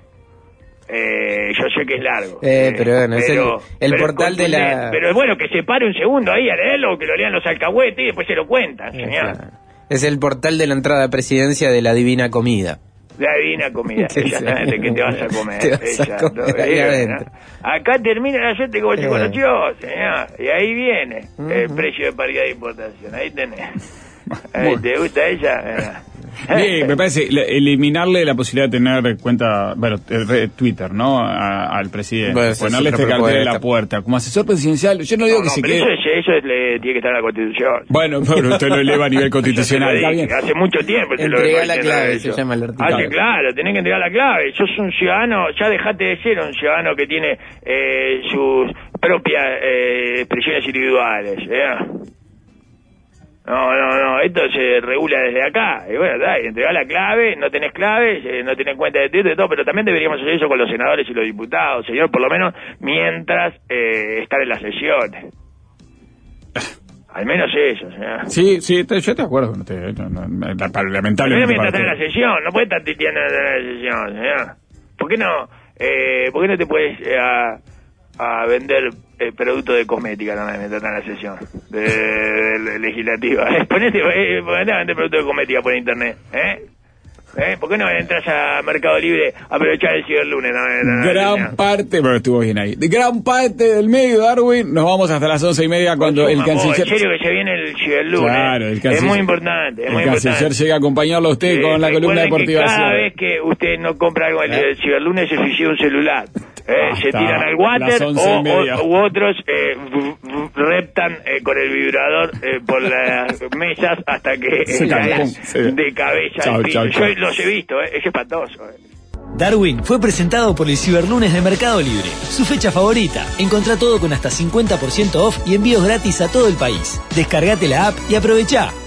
[SPEAKER 3] Eh, yo sé que es largo.
[SPEAKER 4] Eh, pero bueno, es
[SPEAKER 3] pero,
[SPEAKER 4] el, el
[SPEAKER 3] pero
[SPEAKER 4] portal de la...
[SPEAKER 3] Pero es bueno que se pare un segundo ahí a leerlo, que lo lean los alcahuetes y después se lo cuentan, señor.
[SPEAKER 4] Es el portal de la entrada a presidencia de la Divina Comida.
[SPEAKER 3] La divina comida, exactamente, que te vas a comer.
[SPEAKER 4] Te vas a
[SPEAKER 3] Exacto,
[SPEAKER 4] comer ahí
[SPEAKER 3] bien,
[SPEAKER 4] adentro.
[SPEAKER 3] ¿no? Acá termina la suerte como se
[SPEAKER 4] Eh.
[SPEAKER 3] conoció, señor. Y ahí viene
[SPEAKER 4] Uh-huh.
[SPEAKER 3] el precio de paridad de importación. Ahí tenés. Ahí, ¿te gusta ella? Mira.
[SPEAKER 2] Bien, me parece la- eliminarle la posibilidad de tener cuenta, bueno, eh, re- Twitter, ¿no? A- al presidente.
[SPEAKER 4] Bueno, esa es
[SPEAKER 2] ponerle
[SPEAKER 4] otra
[SPEAKER 2] este cartel en la
[SPEAKER 4] propuesta.
[SPEAKER 2] puerta. Como asesor presidencial, yo no digo
[SPEAKER 3] No,
[SPEAKER 2] que
[SPEAKER 3] no,
[SPEAKER 2] se
[SPEAKER 3] pero
[SPEAKER 2] quede.
[SPEAKER 3] eso, es- eso es- le, tiene que estar en la Constitución.
[SPEAKER 2] Bueno, pero usted lo eleva a nivel
[SPEAKER 3] Yo te
[SPEAKER 2] constitucional,
[SPEAKER 3] lo
[SPEAKER 2] está
[SPEAKER 3] dije,
[SPEAKER 2] bien.
[SPEAKER 3] hace mucho tiempo te lo
[SPEAKER 4] Entrega
[SPEAKER 3] vengo
[SPEAKER 4] la
[SPEAKER 3] diciendo
[SPEAKER 4] clave,
[SPEAKER 3] eso.
[SPEAKER 4] se llama el artículo.
[SPEAKER 3] Hace, claro, tenés que entregar la clave. Sos un ciudadano, ya dejate de ser un ciudadano que tiene eh, sus propias eh, expresiones individuales. ¿eh? No, no, no, esto se regula desde acá. Y bueno, da, y entregás la clave, no tenés claves, eh, no tenés cuenta de Twitter y todo, pero también deberíamos hacer eso con los senadores y los diputados, señor, por lo menos mientras eh, estar en las sesiones. Al menos eso, señor.
[SPEAKER 2] Sí, sí, estoy- yo estoy de acuerdo con usted. No, no, no,
[SPEAKER 3] Al menos
[SPEAKER 2] lamentablemente.
[SPEAKER 3] mientras
[SPEAKER 2] para
[SPEAKER 3] estás en la
[SPEAKER 2] usted.
[SPEAKER 3] sesión, no puedes estar titeando en la sesión, señor. ¿Por qué no, eh, ¿por qué no te puedes eh, a, a vender eh, productos de cosmética también mientras estás en la sesión de, de- de legislativa? Ponete, eh, ponete a vender productos de cosmética por internet, ¿eh? ¿Eh? ¿Por qué no entras a Mercado Libre a aprovechar el ciberlunes? No, no, no,
[SPEAKER 2] Gran
[SPEAKER 3] no.
[SPEAKER 2] parte, pero estuvo bien ahí. De gran parte del medio, Darwin, nos vamos hasta las once y media cuando el
[SPEAKER 3] Consuma,
[SPEAKER 2] canciller.
[SPEAKER 3] oh, en serio que se viene el ciberlunes.
[SPEAKER 2] Claro, el
[SPEAKER 3] Es
[SPEAKER 2] canciller-
[SPEAKER 3] muy importante, es
[SPEAKER 2] el
[SPEAKER 3] muy
[SPEAKER 2] canciller
[SPEAKER 3] importante.
[SPEAKER 2] llega a acompañarlo a usted
[SPEAKER 3] Sí,
[SPEAKER 2] con la columna
[SPEAKER 3] recuerden
[SPEAKER 2] deportiva.
[SPEAKER 3] que cada
[SPEAKER 2] Sí.
[SPEAKER 3] vez que usted no compra algo en el
[SPEAKER 2] ¿Eh?
[SPEAKER 3] ciberlunes se suicida un celular. Eh,
[SPEAKER 2] Basta,
[SPEAKER 3] se tiran al
[SPEAKER 2] las
[SPEAKER 3] water
[SPEAKER 2] once y
[SPEAKER 3] o,
[SPEAKER 2] media.
[SPEAKER 3] o- u otros eh, v- v- reptan eh, con el vibrador eh, por las mesas hasta que
[SPEAKER 2] Se
[SPEAKER 3] eh,
[SPEAKER 2] caen,
[SPEAKER 3] caen
[SPEAKER 2] pum, sí.
[SPEAKER 3] de cabeza
[SPEAKER 2] Chau,
[SPEAKER 3] al piso.
[SPEAKER 2] chau, chau.
[SPEAKER 3] Yo los he visto, eh, es espantoso. Eh.
[SPEAKER 5] Darwin fue presentado por el Ciberlunes de Mercado Libre, su fecha favorita. Encontrá todo con hasta cincuenta por ciento off y envíos gratis a todo el país. Descargate la app y aprovechá.